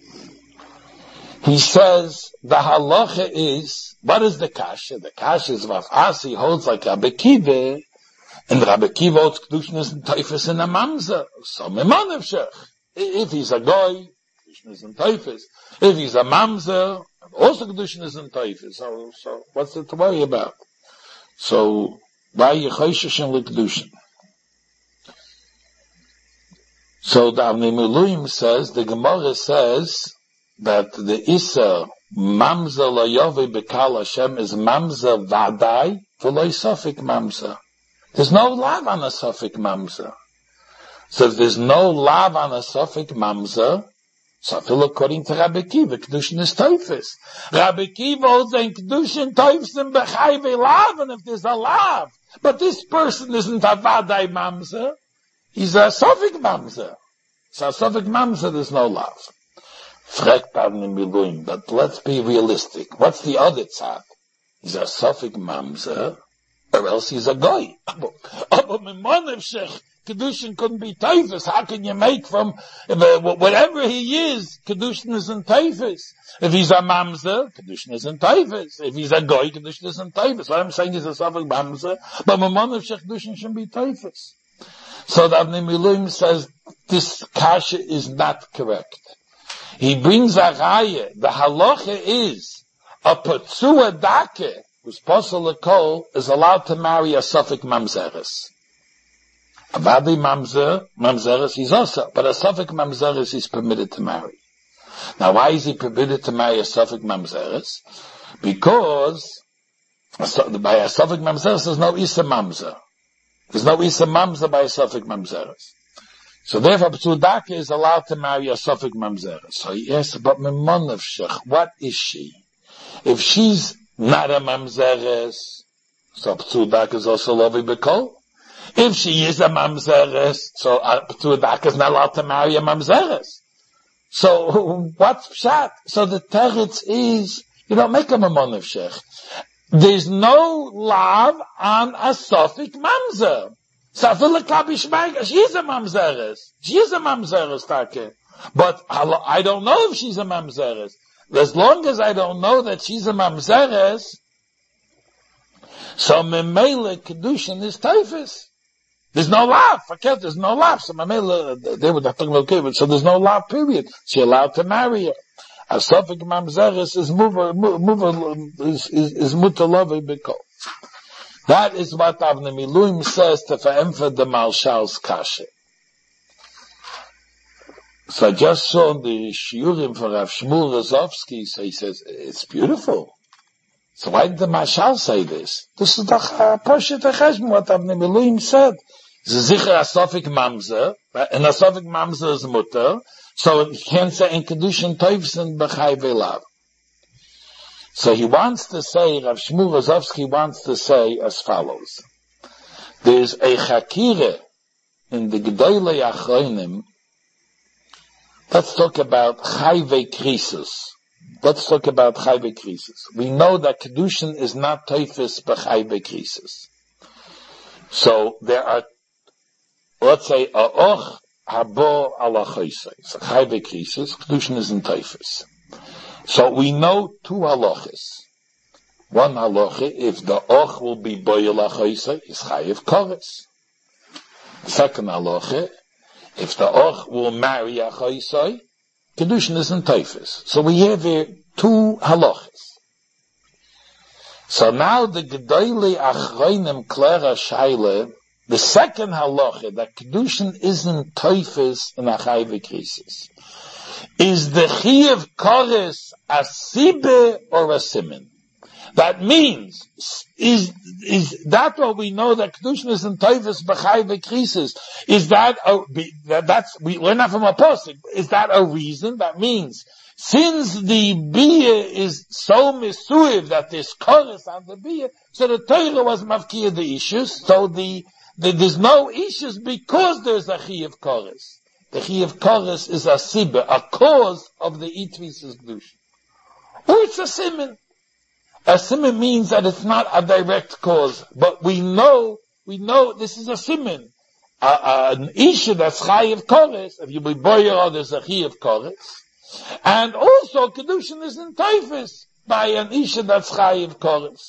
He says the halacha is, what is the kasha? The kasha is Rav Asi holds like Rabbi Kiva, and Rabbi Kiva holds Kedushin is in Teifes in a mamzer. So Memanev Shech. If he's a goy, Kedushin is in Teifes. If he's a mamzer, also Kedushin is in Teifes. So, so what's it to worry about? So why you choishishin l'Kedushin? So the Avnei Miluyim says, the Gemara says that the Issa Mamza Layovi Bekal Hashem is Mamza Vadai v'lo sofik mamza. There's no lav on a sofik mamza. So if there's no lav on a sofik mamza, so feel according to Rabbi Kiva, Kedushin is Teufus. Rabbi Kiva holds in Kedushin Teufus b'chai v'lav, and if there's a lav, but this person isn't a vadai mamza, he's a sofik mamza. So a sofik mamza, there's no lav. Frekt Avnei Miluim, but let's be realistic. What's the other tzad? He's a sofik mamza, or else he's a goy. But Kedushin couldn't be Teufus. How can you make from, whatever he is, Kedushin isn't Teufus. If he's a mamzer, Kedushin isn't Teufus. If he's a goy, Kedushin isn't Teufus. What I'm saying is a sofik mamzer, but Mamonav Shech Kedushin shouldn't be Teufus. So the Avnei Miluim says, this kasha is not correct. He brings a raya. The halacha is, a patsua dake, who's posel lekol, is allowed to marry a sofik mamzeres. A vadi mamzer, mamzeres, he's also, but a sofik mamzeres is permitted to marry. Now why is he permitted to marry a sofik mamzeres? Because, by a sofik mamzeres there's no isa mamzer. There's no isa mamzer by a sofik mamzeres. So therefore, P'tzudaka is allowed to marry a sofik mamzeres. So he asks, but Mamonav Shech, what is she? If she's not a mamzeres, so P'tzudaka is also lovi b'kol. If she is a mamzeres, so uh, P'tzudaka is not allowed to marry a mamzeres. So what's pshat? So the teretz is, you know, make a Mamonav Shech. There's no lav on a sofik mamzer. So she's a mamzeres. She is a mamzeres, take. But I don't know if she's a mamzeres. As long as I don't know that she's a mamzeres, so memele kedushin is Teufus. There's no lav. Forget, there's no lav. So memele, they were talking about okay, so there's no lav. Period. She's allowed to marry her. A sofik mamzeres is mover, mover is is, is mutalavi b'kol. That is what Avnei Miluim says to Fa'emfa the Malshal's kasha. So I just saw the shiurim for Rav Shmuel Rozovsky, so he says, it's beautiful. So why did the Mashal say this? This is the Poshet HaCheshbon, what Avnei Miluim said. Zichar Asofik Mamzer, and Asofik Mamzer is mutter, so he can't say in Kedushin Teufsin B'chai V'elav. So he wants to say, Rav Shmuel Rozovsky wants to say as follows. There's a chakire in the Gedolei Achronim. Let's talk about chayve krisus. Let's talk about chayve krisus. We know that Kedushin is not Teufus b'chayve krisus. So there are, let's say, a'och habo ala choisei. So chayve krisus, Kedushin isn't Teufus. So we know two halachas. One halacha, if the och will be boyel achoisei, is chayiv koris. Second halacha, if the och will marry achoisei, Kedushin isn't Teufus. So we have here two halachas. So now the Gedolei Achronim Klera Shaila, the second halacha, that Kedushin isn't Teufus in a chayiv krisis. Is the Chiyuv Koris a Sibe or a Simen? That means, is, is that what we know that Kedushin is in Teufus B'chai V'Krisis? Is that a, that, that's, we learn that from a posting. Is that a reason? That means, since the Biyah is so misuiv that there's Koris on the Biyah, so the Torah was mavkiyah the issues, so the, the, there's no issues because there's a Chiyuv Koris. The Chiyuv Koris is a Sibah, a cause of the Itvisus Kedushin. Or it's a Simen. A Simen means that it's not a direct cause, but we know, we know this is a Simen. Uh, uh, an Isha that's Chayiv Koris, if you be boyer, there's a Chiyuv Koris. And also, Kedushin is in Teufus by an Isha that's Chayiv Koris.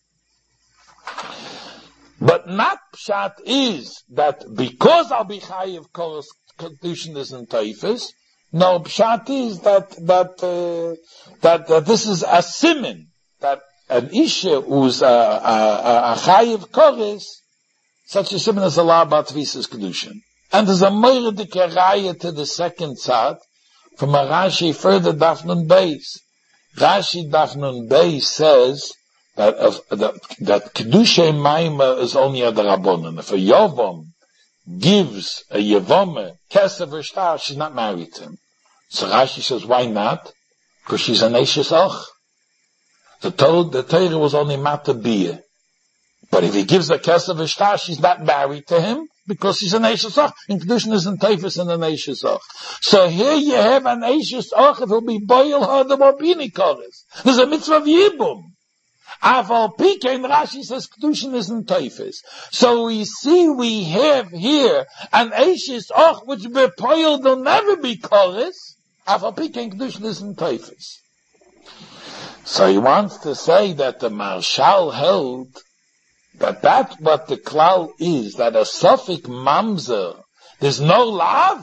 But not Pshat is that because I'll be Chayiv Koris, Kedushin is in Teufus. No, Pshat is that, that, uh, that, that this is a Simen, that an Isha who's a, a, a Chayiv Koris, such a Simen as Allah Bat Visas Kedushin. And there's a Moiridik Raya to the second tzad, from a Rashi further Dafnun Beis. Rashi Dafnun Beis says that uh, that, that Kedusha Maima is only a Rabbanon. If a Yovam gives a Yevome Kesef or Shtar, she's not married to him. So Rashi says, why not? Because she's an Eishes Och. The Torah, the Torah was only Matabiyah. But if he gives a Kesef or Shtar, she's not married to him, because she's an Eishes Och. And Kedushin is in Teifus and an Eishes Och. So here you have an Eishes Och, if he'll be boil her, the Mobini Chorus. There's a mitzvah of Yibum. Aval Pikein, Rashi says Kedushin is in Teifus. So we see we have here an Eishes Och, which bepoiled will never be Chorus. Aval Pikein, Kedushin is in Teifus. So he wants to say that the Marshal held that that's what the klal is, that a Sofik Mamzer, there's no love.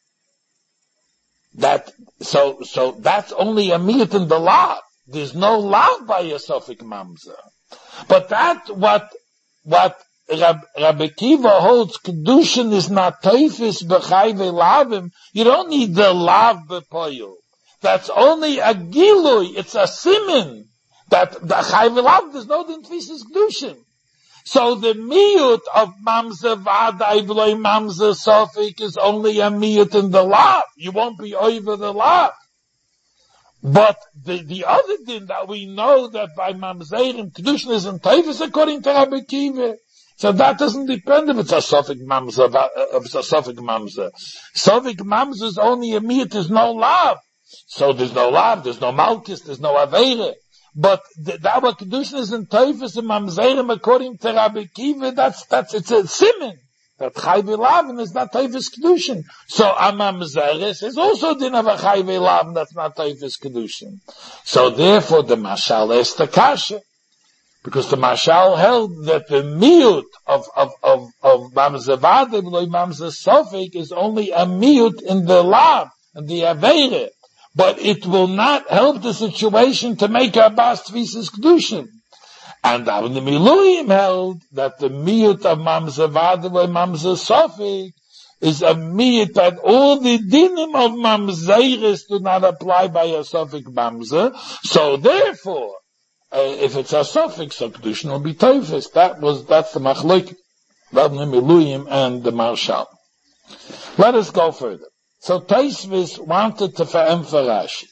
That, so, so that's only a miyut in the love. There's no love by a Sofik Mamzer. But that, what, what Rab, Rabbi Kiva holds, Kedushin is not teifis b'chai ve'lavim. You don't need the love b'poyel. That's only a gilui, it's a simin. That, the chai ve'lav, there's no tefisas Kedushin. So the miyut of mamzer v'adai v'loi mamzer sofik is only a miyut in the lav. You won't be over the lav. But the, the other thing that we know that by mamzerim, kedushin is in teifus according to Rabbi Kiva. So that doesn't depend if it's a sofik mamzer, if it's a sofik mamzer. Sofik mamzer is only a miyut, there's no lav. So there's no lav, there's no malchus, there's no aveire. But the, the our kedushin is in teifus and mamzerim according to Rabbi Kiva. That's that's it's a simin that chai v'lavin is not teifus kedushin. So a mamzeres is also din of a chai v'lavin that's not teifus kedushin. So therefore the mashal is the kasha, because the mashal held that the miyut of of of of mamzer vadim loy mamzer sofik is only a miyut in the lav and the aveire. But it will not help the situation to make our bas tvisas kedushin. And the Miluim held that the miyut of mamzer vadav and mamzer sofik is a miyut that all the dinim of mamzeres do not apply by a sofik mamzer. So therefore, uh, if it's a sofik, so kedushin will be teifus. That was that's the machloek, the Miluim and the Marshal. Let us go further. So Tosfos wanted to fa'em for Rashi.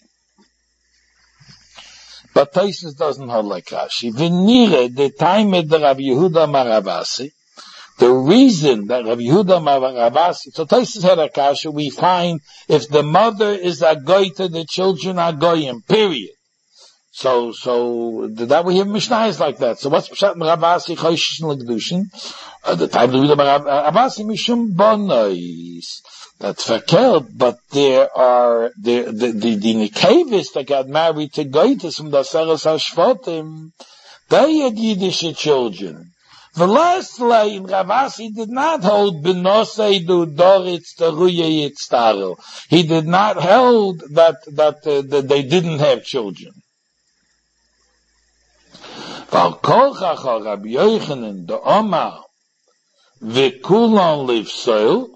But Tosfos doesn't hold like Rashi. V'nire, the time of the Rabbi Yehuda Maravasi, the reason that Rabbi Yehuda Maravasi, so Tosfos had a kasha, we find if the mother is a goyta, the children are goyim, period. So, so, that we have Mishnahs like that. So what's Pshat Maravasi, Choyshish and L'Kedushin? At the time of the Maravasi, Mishum Bonois. That's verkehrt, but there are, the, the, the, the Nikevis that got married to Goitis from the Aseres HaShvotim, they had Yiddish children. The last line, Ravasi did not hold Benosei du Doritz Teruye Yitztaro. He did not hold that, that, uh, that they didn't have children. Val Kol Chacha Rabbi Yochanan the Omar V'kulon Livsoil,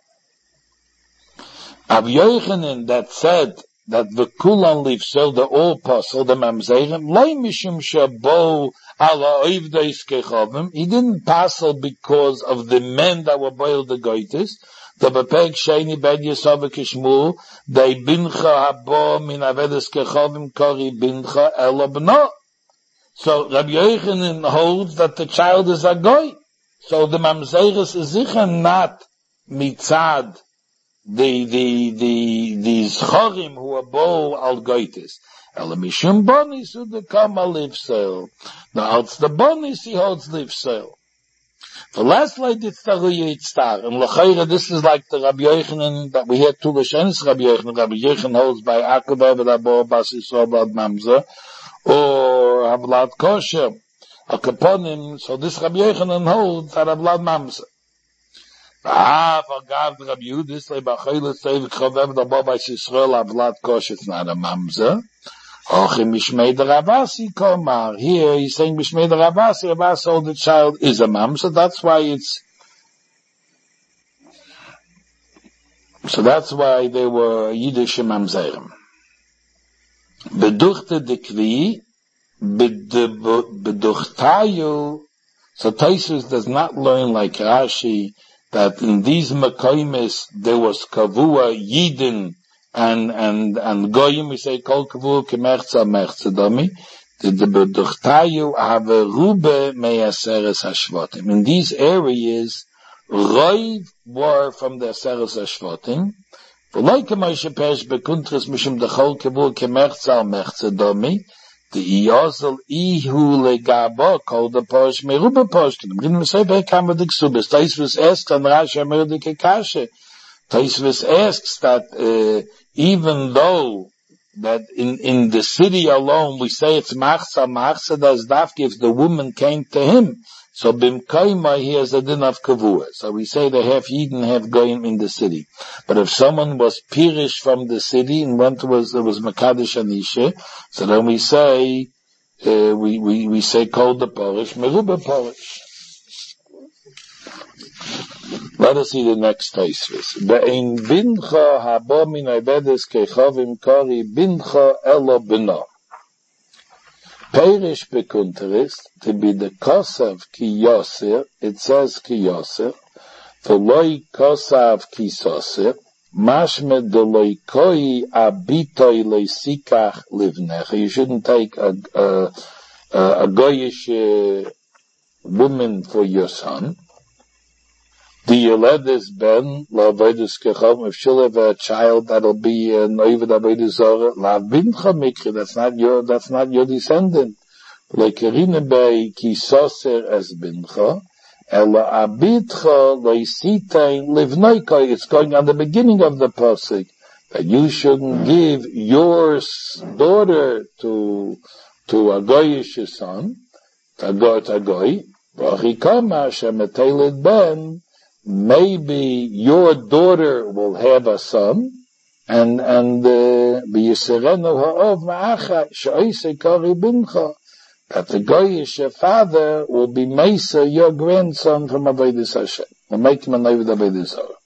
Rabbi Yochanan that said that the kulan livsel, the all puzzle, the mamzerim, loy mishum shabo ala oivdeis kechavim. He didn't passel because of the men that were boiled the goitis. The bepeg sheni ben yisava kishmul, they bincha habo min avedes kechavim kori bincha elabno. So Rabbi Yochanan holds that the child is a goy. So the mamzeris is sicher not mitzad the, the, the, these chorim who are bo al goitis. Elamishum bonis who the come a live sale. Now, it's the bonis he holds live sale. The last lady it's the Yitztar. And L'chayra, this is like the Rabbi Yochanan, that we had two Lashonis Rabbi Yochanan. Rabbi Yochanan holds by Akaba, V'dabo, Basi Soba, Mamza, or Havlad Kosher, a Kaponim. So this Rabbi Yochanan holds that Havlad Mamza. Ah, forgot Rabbi Yehuda, this like Bachayla Seivik Chovev, the Boba Yisrael, Havlad Kosher, it's not a Mamza. Och in Mishmei de Ravasi Komar. Here he's saying Mishmei de Ravasi, Ravasi told the child is a mam, so that's why it's, so that's why they were Yiddish mamzerim. Beduchte de Kvi, B'duchtayu, so Taisus does not learn like Rashi, that in these Makaimis there was Kavua, Yidin, and, and, and Goyim, we say, Kol Kavua, Kemerza, Merza, Domi. The B'duchtayu have a Rube Me'aseres HaShvatim. In these areas, Roiv were from the Aseres HaShvatim. V'loi K'moshe Pesh B'kuntras Mishum Dechol Kavua, Kemerza, Merza, Domi. The Iyazal Ihu Legaba called the Posh Meruba Posh. The beginning of the Sebe came with the Ksubis. Taisvus asks, and Rashi Ameridi Kekashe. Taisvus asks that, uh, even though that in, in the city alone we say it's Machsa, Machsa does Dafki if the woman came to him. So Bimkaima he has a din of Kavua. So we say they have Yidden have Goyim in the city. But if someone was Pirish from the city and went was, there was Makadish Anisha, so then we say, uh, we, we, we say called the Polish, Meruba Polish. Let us see the next Taisvis. Be'ein bincha haba min aibedes kechavim kari bincha elo bina. Perish bekunteris, to be the kosav ki yoser, it says ki yoser, v'loi kosav ki soser, mashme de loi koi abitoi leisikach livnecha. You shouldn't take a, a, a, a goyish uh, woman for your son. The Yoledes ben, la'avodus kechom, if she'll have a child that'll be an oived avodah zorah, la'avincha mikri, that's not your, that's not your descendant. Le'kerine bei kisoser es bincha, ela abitcha le'sitein livnoikoi. It's going on the beginning of the pasuk, that you shouldn't give your daughter to, to a goyish son, to go to goy, v'achikama shemetelet ben, maybe your daughter will have a son, and, and, b'yiserenu ha'ov ma'acha, she'oise kari bincha, that the goyish father will be Mesa, your grandson from Avodas Hashem. Will make him an Oived Avodah Zorah.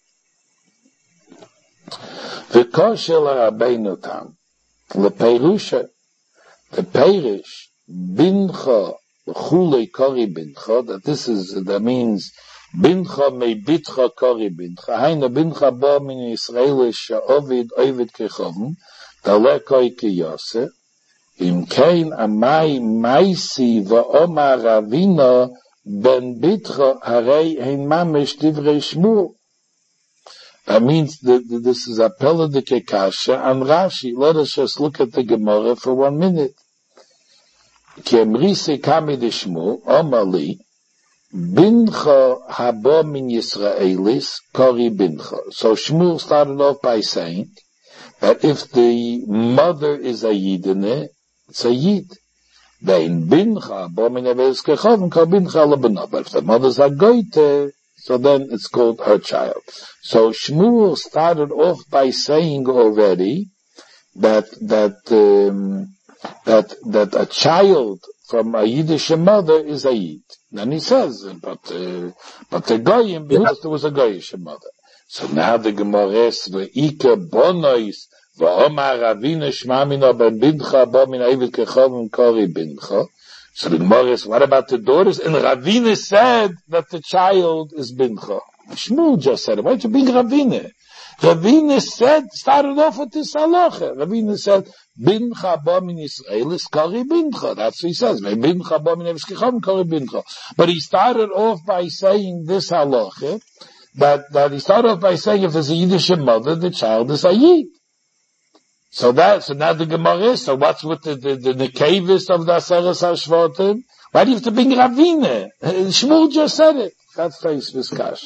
V'koshel ha'rabbeinu tam, le'perusha, the perish, bincha, chulei kari bincha, that this is, that means, bincha me bitcha kari bincha. Haina bincha ba min Yisrael she'ovid ovid kechavim dalekoi kiyase. Im kein amai maisi va'omar ravina ben bitcha harei hein mamish divrei Shmuel. That means that this is appella de kekasha and Rashi. Let us just look at the Gemara for one minute. Ki emrise kami de Shmuel omali bincha haba min Yisraelis kari bincha. So Shmuel started off by saying that if the mother is a Yidine, it's a Yid. Bein bincha haba min Avelis kechavim kar bincha lebena. But if the mother's a Goite, so then it's called her child. So Shmuel started off by saying already that that um, that that a child from a Yiddish mother is a Yid. Then he says, but uh, but the Goyim, because there was a Goyish mother. So now the Gemara says, "Ve'ike bonois va'omar ravina shmamina ben bincha ba min avid kechavim kari bincha." So the Gemara says, what about the daughters? And Ravina said that the child is bincha. Shmuel just said it. Why did you bring Ravina? Ravina said, started off with this halacha. Ravina said, bincha ba min Yisrael is kari bincha. That's what he says. Bincha ba min Yisrael kari bincha. But he started off by saying this halacha, that, that he started off by saying if there's a Yiddish mother, the child is a Yid. So that, so now the Gemara is, so what's with the, the, the, the cavis of the Aseres HaShvatim? Why do you have to bring Ravina? Shmuel just said it. That's face Vizkash.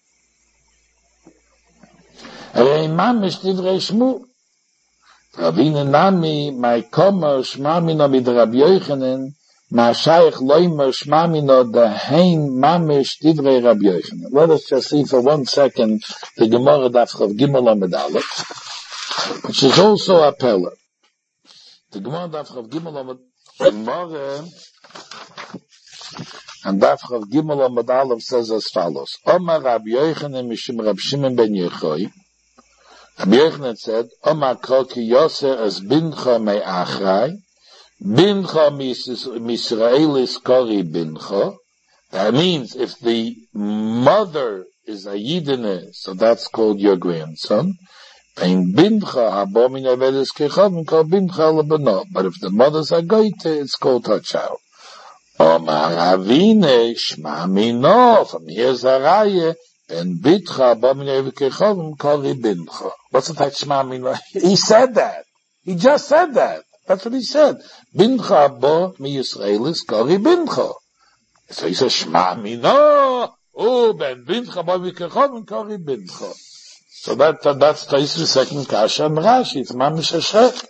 Mamish divrei Shmuel. Ravina nami, my kommer shmamina mid Rabbi Yochanan, ma shaykh loimer shmamina dahein mamish divrei Rabbi Yochanan. Let us just see for one second the Gemara Daf Chav Gimel Amud Aleph, which is also a pillar. The Gemara Daf Chav Gimel Amud Gemara and Daf Chav Gimel Amud Aleph says as follows: Omar Rabbi Yochanan mishum Rab Shimon ben Yochai. Rabbi Yochanan said, Omar Kroki Yoser as bincha me'achrai, Bincha Misraelis Kori Bincha. That means if the mother is a Yidine, so that's called your grandson. But if the mother's a Goite, it's called her child. Omar Avine Shma Mino. From here's a Raya. Ben Bitcha Abomine V'Kechovim Kori Bincha. What's the type Shma Mino? He said that. He just said that. That's what he said. Bincha Abo Mi Yisraelis Kori Bincha. So he says Shma Mino. Oh, Ben Bincha Abo V'Kechovim Kori Bincha. So that, that that's Tais's second Kasha and Rashi. It's Mamish Hashrek.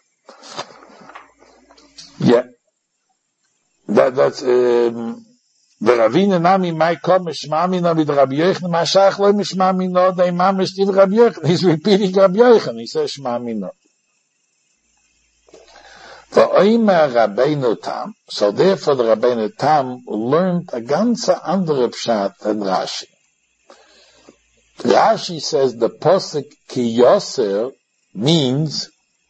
Yeah. That, that's, um, the Ravina Nami might come Mishmamina with Rabbi Yochanan, Mashach lo Mishmamina, they mamish did Rabbi Yochanan. He's repeating Rabbi Yochanan. He says Shmamina. V'oimer Rabbeinu Tam. So therefore the Rabbeinu Tam learned a ganze andere Pshat than Rashi. Rashi says the posuk Ki Yoser means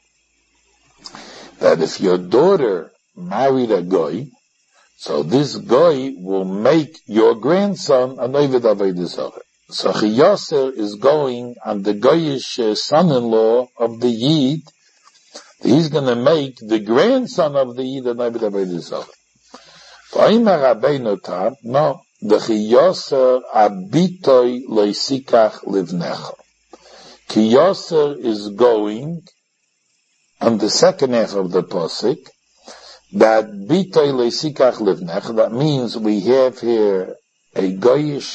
that if your daughter married a goy, so this goy will make your grandson an Oved Avodah Zarah. So Ki Yoser is going on the goyish uh, son-in-law of the Yid. He's going to make the grandson of the Yid an Oved Avodah Zarah. V'omer Rabbeinu Tam, no. The Ki Yoser abitoi loisikach livnecha. Ki Yoser is going on the second half of the posuk that bitoi loisikach livnecha. That means we have here a goyish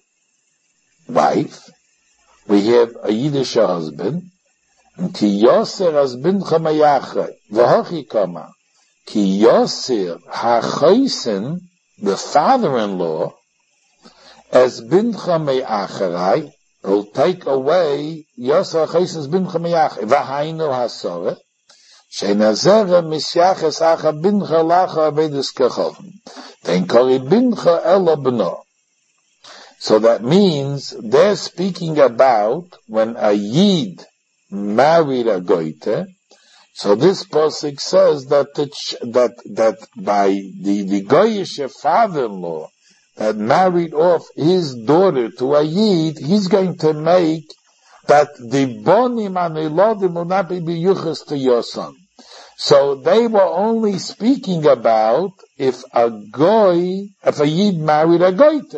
wife, we have a Yiddish husband, and Ki Yoser as bincha mayachrei v'hochi kama Ki Yoser hachoisen, the father-in-law, as bincha me'acharai, will take away Yosef Chaisen's bincha me'acharai. V'hainu hasore, she'nazera misyaches acha bincha lacha avedis kechovim. Then kori bincha ela b'no. So that means they're speaking about when a Yid married a Goite. So this posuk says that the, that that by the the goyish father-in-law that married off his daughter to a Yid, he's going to make that the bonim and elodim will not be biyuchas to your son. So they were only speaking about if a goy, if a Yid married a goite.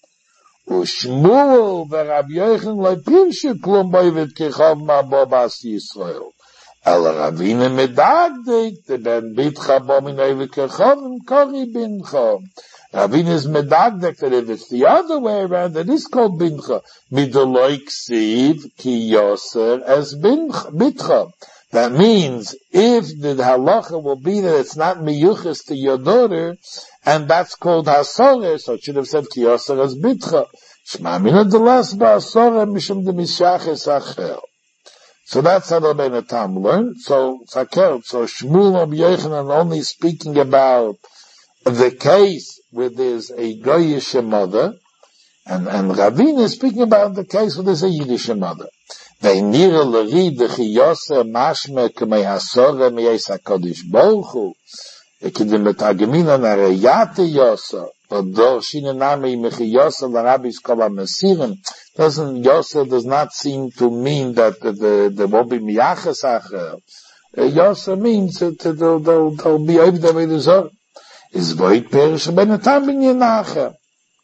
Ushmuel v'Rab Yochanan lo pirshu klum b'oived kechav ma'bo bas Yisrael. El Ravina medagdik, the ben bitcha bo min oived kechovim kori bincha. Ravina is medagdik that if it's the other way around, that is called bincha. Midoloi ksiv ki yoser as bitcha. That means if the halacha will be that it's not miyuchas to your daughter, and that's called hasorer, so it should have said ki yoser as bitcha. Shma mina delas ba'asorer mishum de mishaches acher. So that's how the Rabbeinu Tam learned. So, so Shmuel Rabbi Yochanan only speaking about the case where there's a goyish mother, and, and Ravina is speaking about the case where there's a Yiddish mother. They nira l'ri the chiyose mashme k'mei hasore miyes HaKadosh Baruch Hu. Ekidim betagimina nareyate yosa. But though shinanami mechiyose l'rabis kol ha-mesirim, doesn't, Yosef does not seem to mean that the, the, the will be miyachas acher. Yosef means that they'll, they'll, they'll be Oved Avodah Zarah. Is void perish Rabbeinu Tam binyan acher.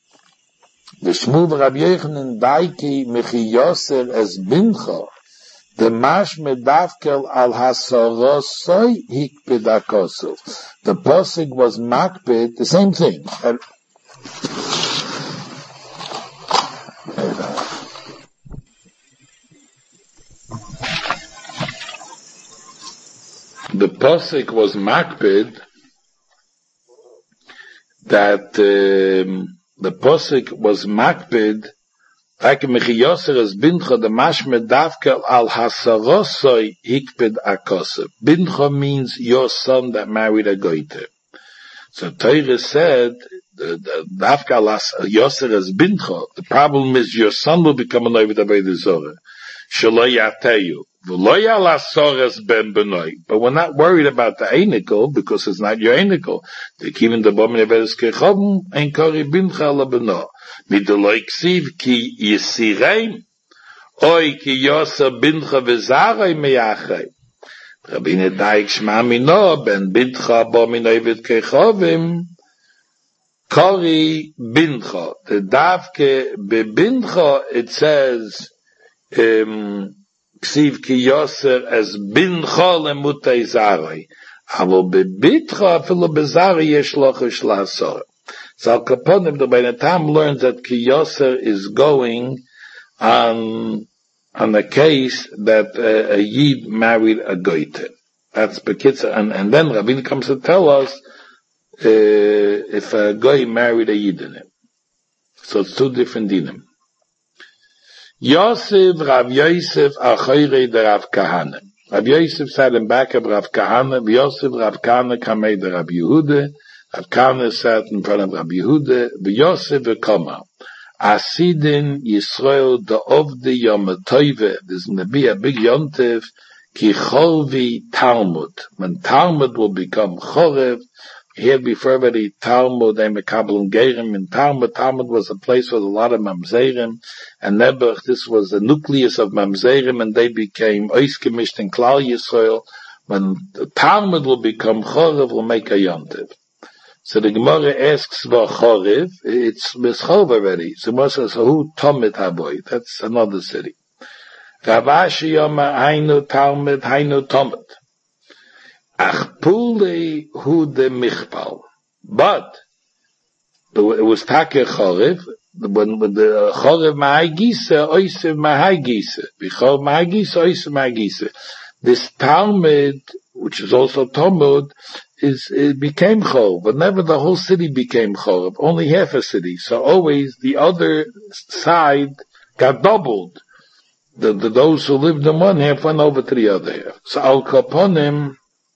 V'shmu v'Rab Yochanan daiki mechi Yosef as bincha, the mash medavkel al hasorosoi hikpid akosov. The posig was makpid, the same thing. The posik was makpid that um, the posik was makpid like mechiyoser as bincha the mashme davkel al hasarosoi hikpid akosef. Bincha means your son that married a goiter. So Torah said davkel al yoser as bincha. The problem is your son will become an Oved Avodah Zarah. Shelo yateyu. V'lo yalasoras ben benoi. But we're not worried about the einikel, because it's not your einikel. The kivin the bomin averes kechavim, ein kori bincha la beno. Midoloi ksiv ki yisireim, oi ki yosa bincha v'zarei meyachrei. Rabbeinu daik shma mino, ben bincha bomin avet kechavim, kori bincha. The davke be bincha, it says, um, ksiv ki yoser as bincha lemutei zarei. Avo bebitcha afilo bezarei yesh lochish lahasor. So Al Kaponim, the Bein Tam learns that ki yoser is going on on a case that uh, a Yid married a Goite. That's Bekitza, and, and then Rabbeinu comes to tell us uh, if a Goy married a Yid in it. So it's two different dinim. Yosef, Rav Yosef, Achoirei de Rav Kahana. Rav Yosef sat in back of Rav Kahana, Yosef, Rav Kahana, Kamei de Rav Yehuda. Rav Kahana sat in front of Rav Yehuda, Yosef, V'koma. Asidin Yisrael the of the Yom Toveh. There's going to be a big yontif. Ki Cholvi Talmud. When Talmud will become Chorev, here before the Talmud, they mekabel gerim in Talmud. Talmud was a place with a lot of mamzerim, and Nebuch, this was the nucleus of mamzerim, and they became oisgemished in Klal Yisrael. When the Talmud will become Chorev, will make a yontif. So the Gemara asks for Chorev, it's Mischov already. So Gemara says, who Tomit Haboy? That's another city. Rav Ashi Yoma Hainu Talmud Hainu Tomit. Ach Pule Hu de Michpal. But it was Take Chorev, when the Chorev Mahai Gisa, Oisev Mahai Gisa. Bichov Mahai Gisa, Oisev Mahai Gisa. This Talmud, which is also Talmud, is, it became Chorv, but never the whole city became Chorv, only half a city. So always the other side got doubled. The, the, those who lived in one half went over to the other half. So Al Kaponim,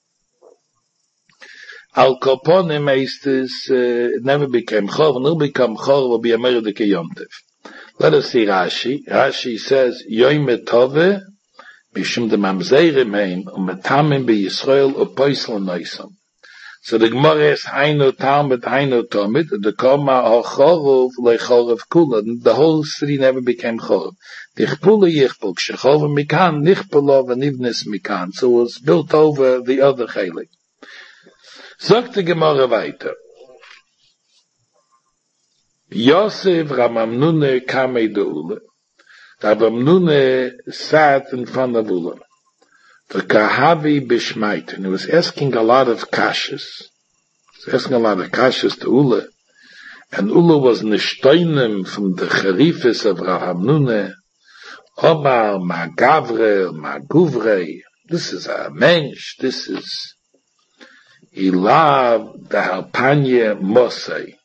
Al Kaponim is this, uh, it never became Chorv, and it'll become Chorv, will be a Meredike Yomtiv. Let us see Rashi. Rashi says, Yoim Tove, Bishum de Mamzerim Heim, Umetamim be Yisrael, Upoisel Noisam. So the Gemara is Hainu Talmud, Hainu Tomit, the Koma Chorov leChorov Kula. The whole city never became Chorov. Dichpula Yichpul, Shechorov Mikan, Nichpulov and Ivnis Mikan. So it was built over the other Chelik. Sagt the Gemara weiter. Yosef Ramamnune Kamei de Ule. Ramamnune sat in front of Ule. The Kahavi Bishmait, and he was asking a lot of kashas. He was asking a lot of kashas to Ule. And Ule was nishtoinim from the cherifis of Rav Hamnune. Omar, ma gavre, ma guvre. This is a mensch, this is, he loved the Harpanya Mosei.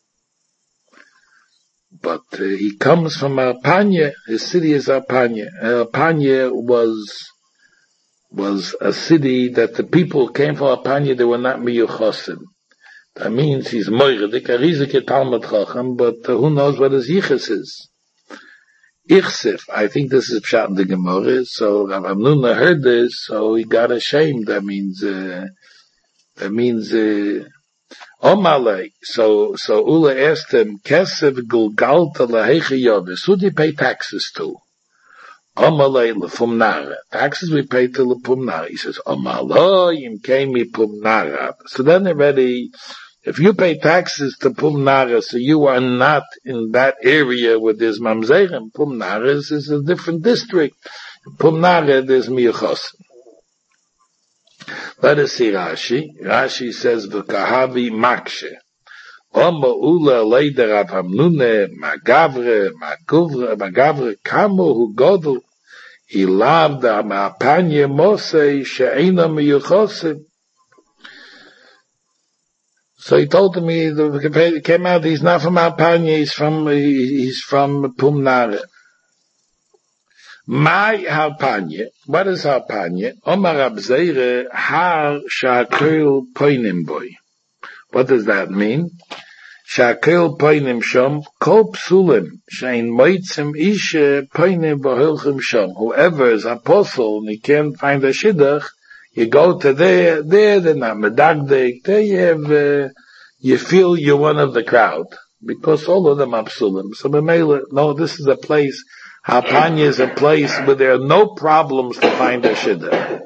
But uh, he comes from Harpanya, his city is Harpanya. Harpanya was, was a city that the people came from Harpanya, they were not miyuchosim. That means he's moiredik, a rizike Talmud Chacham, but uh, who knows what his yichus is. Ichsif, I think this is Pshat in the Gemara, so Rav Hamnuna heard this, so he got ashamed. That means, uh, that means, uh, Omalei. So, so Ula asked him, Kesef Gulgalta Lahechi Yovis, who do you pay taxes to? Omalei Lefumnara. Taxes we pay to Lefumnara. He says, Omaloi Im Kemi Pumnara. So then already, if you pay taxes to Pumnara, so you are not in that area where there's Mamzerim. Pumnara is, is a different district. In Pumnara, there's Miyuchosim. Let us see Rashi. Rashi says, V'kahavi makshe. Oma ula leida Rav Hamnune, magavre, maguvre, magavre, kamo hu godel. He loved the ma'apanye mosei she'ena miyuchosim. So he told me, he came out, he's not from Alpanya, he's from, he's from Pumnara. My Alpanya, what is Alpanya? Omar Abzeire, har sha'akril poinim boy. What does that mean? שהכל פיינים שם, כל פסולים, שאין מויצם אישה פיינים בהולכים שם. Whoever is apostle and you can't find a shidduch, you go to there, there, they're not medagdik, there you have, uh, you feel you're one of the crowd. Because all of them are psulim. So no, this is a place, Hapanya is a place where there are no problems to find a shidduch.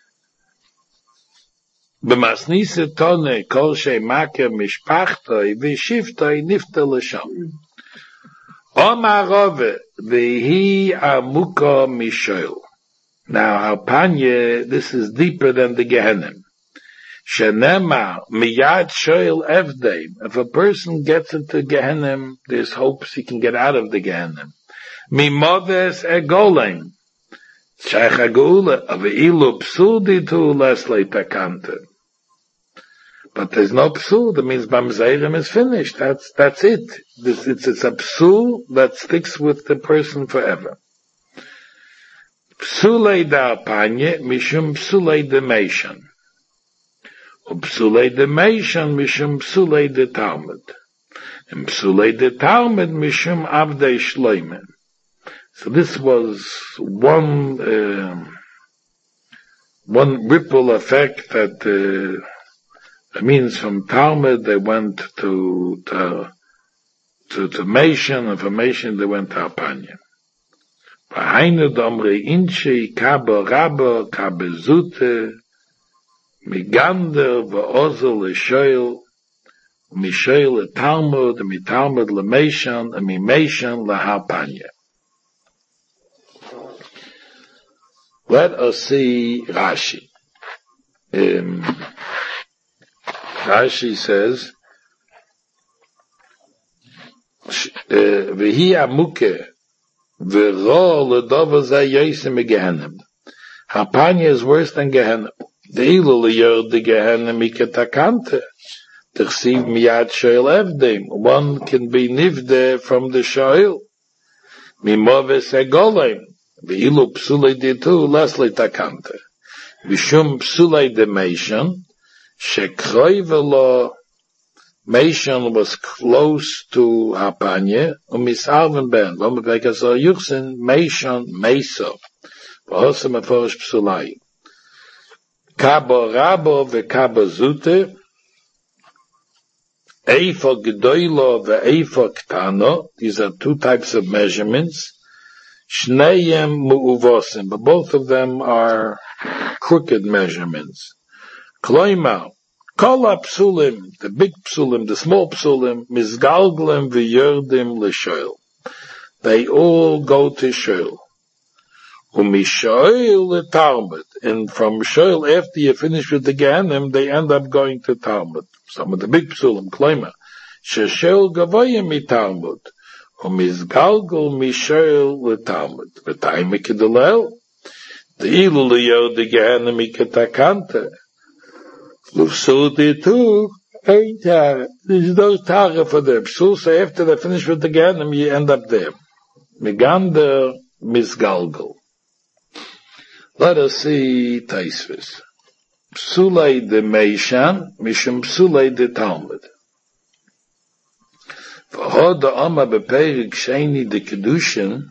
B'masnise tone kol she'makeh mishpachtoi v'shiftoi nifta l'sham. Omar Rove v'hi amuka mishoil. Now, Alpanya, this is deeper than the Gehenim. Shenema miyad shoil evdeim. If a person gets into Gehenim, there's hopes he can get out of the Gehenim. Mimodes egolem. Shaykh agula aveilu psudi tu lesle takante. But there's no psul. That means Mamzeirim is finished. That's, that's it. This, it's, it's a psul that sticks with the person forever. Psulei da panye, mishum psulei de meishan. Psulei de meishan, mishum psulei de talmud. And psulei de talmud, mishum avdei shleimen. So this was one, uh, one ripple effect that, uh, It means from Talmud they went to to to, to Meishan, and from Meishan they went to Alpanya. V'hainu domri inchi kabo rabo kabe zute migander v'ozel l'shoil mishoil l'Talmud miTalmud l'Meishan and miMeishan l'Alpanya. Let us see Rashi. Um, Rashi says, "V'hi amuke v'ro l'dova zay yosim gehenim." Hapanya is worse than Gehenim. De'ilu liyor de Gehenim iketakante. T'chsiv miyad shoel evdim. One can be nivde from the shoel. Mimoves egolem. V'ilu psulei ditu lesli takante. V'shum psulei de meishan. Shekroivelo Meishan was close to Hapanya, umisarven ben, v'omevekasor yuchsin Meishan Meiso, v'hosem aforish psulai. Kabo Rabo v'Kabo Zute, Eifo Gedoilo v'Eifo Ktano, these are two types of measurements, Shneyem Mu'uvosim, but both of them are crooked measurements. Kloima, Kola psulim, the big psulim, the small psulim, mizgalglem v'yerdim l'shoil. They all go to shoil. Umishoil l'talmud. And from shoil, after you finish with the Gehenim, they end up going to Talmud. Some of the big psulim, Kloima, sheshoil gavoyim mitalmud. Umizgalgl mishoil l'talmud. V'tayim ikidolel. The ilu l'yor the Gehenim ikatakante. L'psul too, ain't there. There's no tara for them. Psul, so after they finish with the Gehenim, you end up there. Migander misgalgal. Let us see Taisvis. Psulei de Meishan, mishum psulei de Talmud. V'hod ha'oma beperik sheni de Kedushin,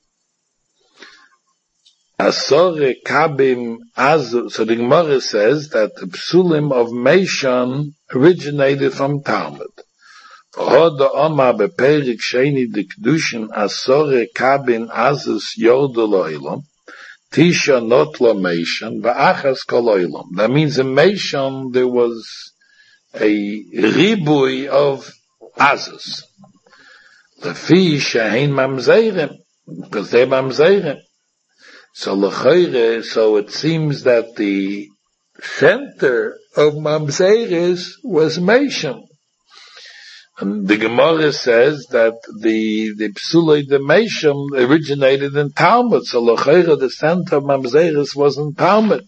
Asore kabim azu. So the Gemara says that the psulim of Meishan originated from Talmud. V'hod ha'oma beperik sheni de Kedushin asore kabim azus yordu lo'ilom. Tisha notla Meishan v'achas kol oilom. That means in Meishan there was a ribui of azus. Lefi she'ein mamzeirim, because they're mamzeirim. So l'chayre, so it seems that the center of mamzeris was Meishan. And the Gemara says that the, the Psulei de Meishan originated in Talmud. So l'chayre, the center of mamzeris was in Talmud.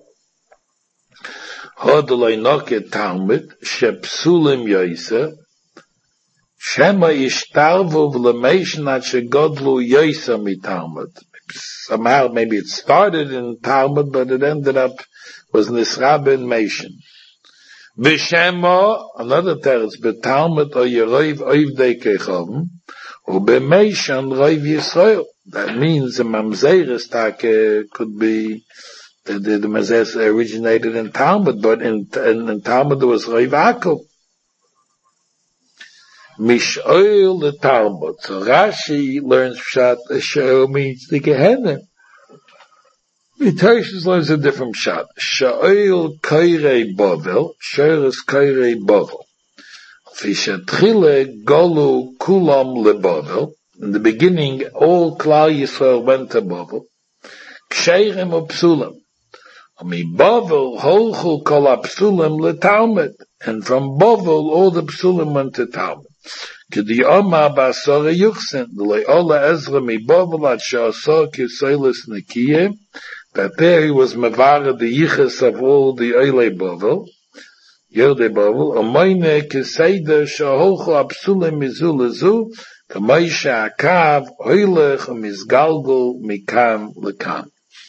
Hodolei noket Talmud, she Psulim yoyse, shema ishtarvu v'lemeishan at she godlu yoyse mi Talmud. Somehow, maybe it started in Talmud, but it ended up, was Nisrab in Meishan. B'shema, another teretz, betalmud o yeroiv oivdei kechavim, or b'meishan roiv Yisrael. That means the mamzeres take could be, the, the, the mamzeres originated in Talmud, but in, in, in Talmud there was roiv Akov. Mishoil the Talmud. So Rashi learns Pshat, Shoel means the Gehenna. Mitashis learns a different Pshat. Shoel Kairei Bovel, Shoel is Kairei Bovel. Fishatchile Golu Kulam Le Bovel. In the beginning, all Klal Yisrael went to Bovel. Ksheirem of Psulam. Mi Bovel Holchu Kol Psulam Le Talmud. And from Bovel, all the Psulam went to Talmud. K'di Oma Basara Yuchsin, the Le'ola Ezra Mi Bovel at Sha'asar Kiselis Nekiyeh, that there he was Mevara the Yichas of all the Eile Bovel, Yerde Bovel, Omoine Kiseider Sha'hochu Apsulim Mizu Lezu, K'moisha Akav, Oilech Mizgalgul Mikam Lekam.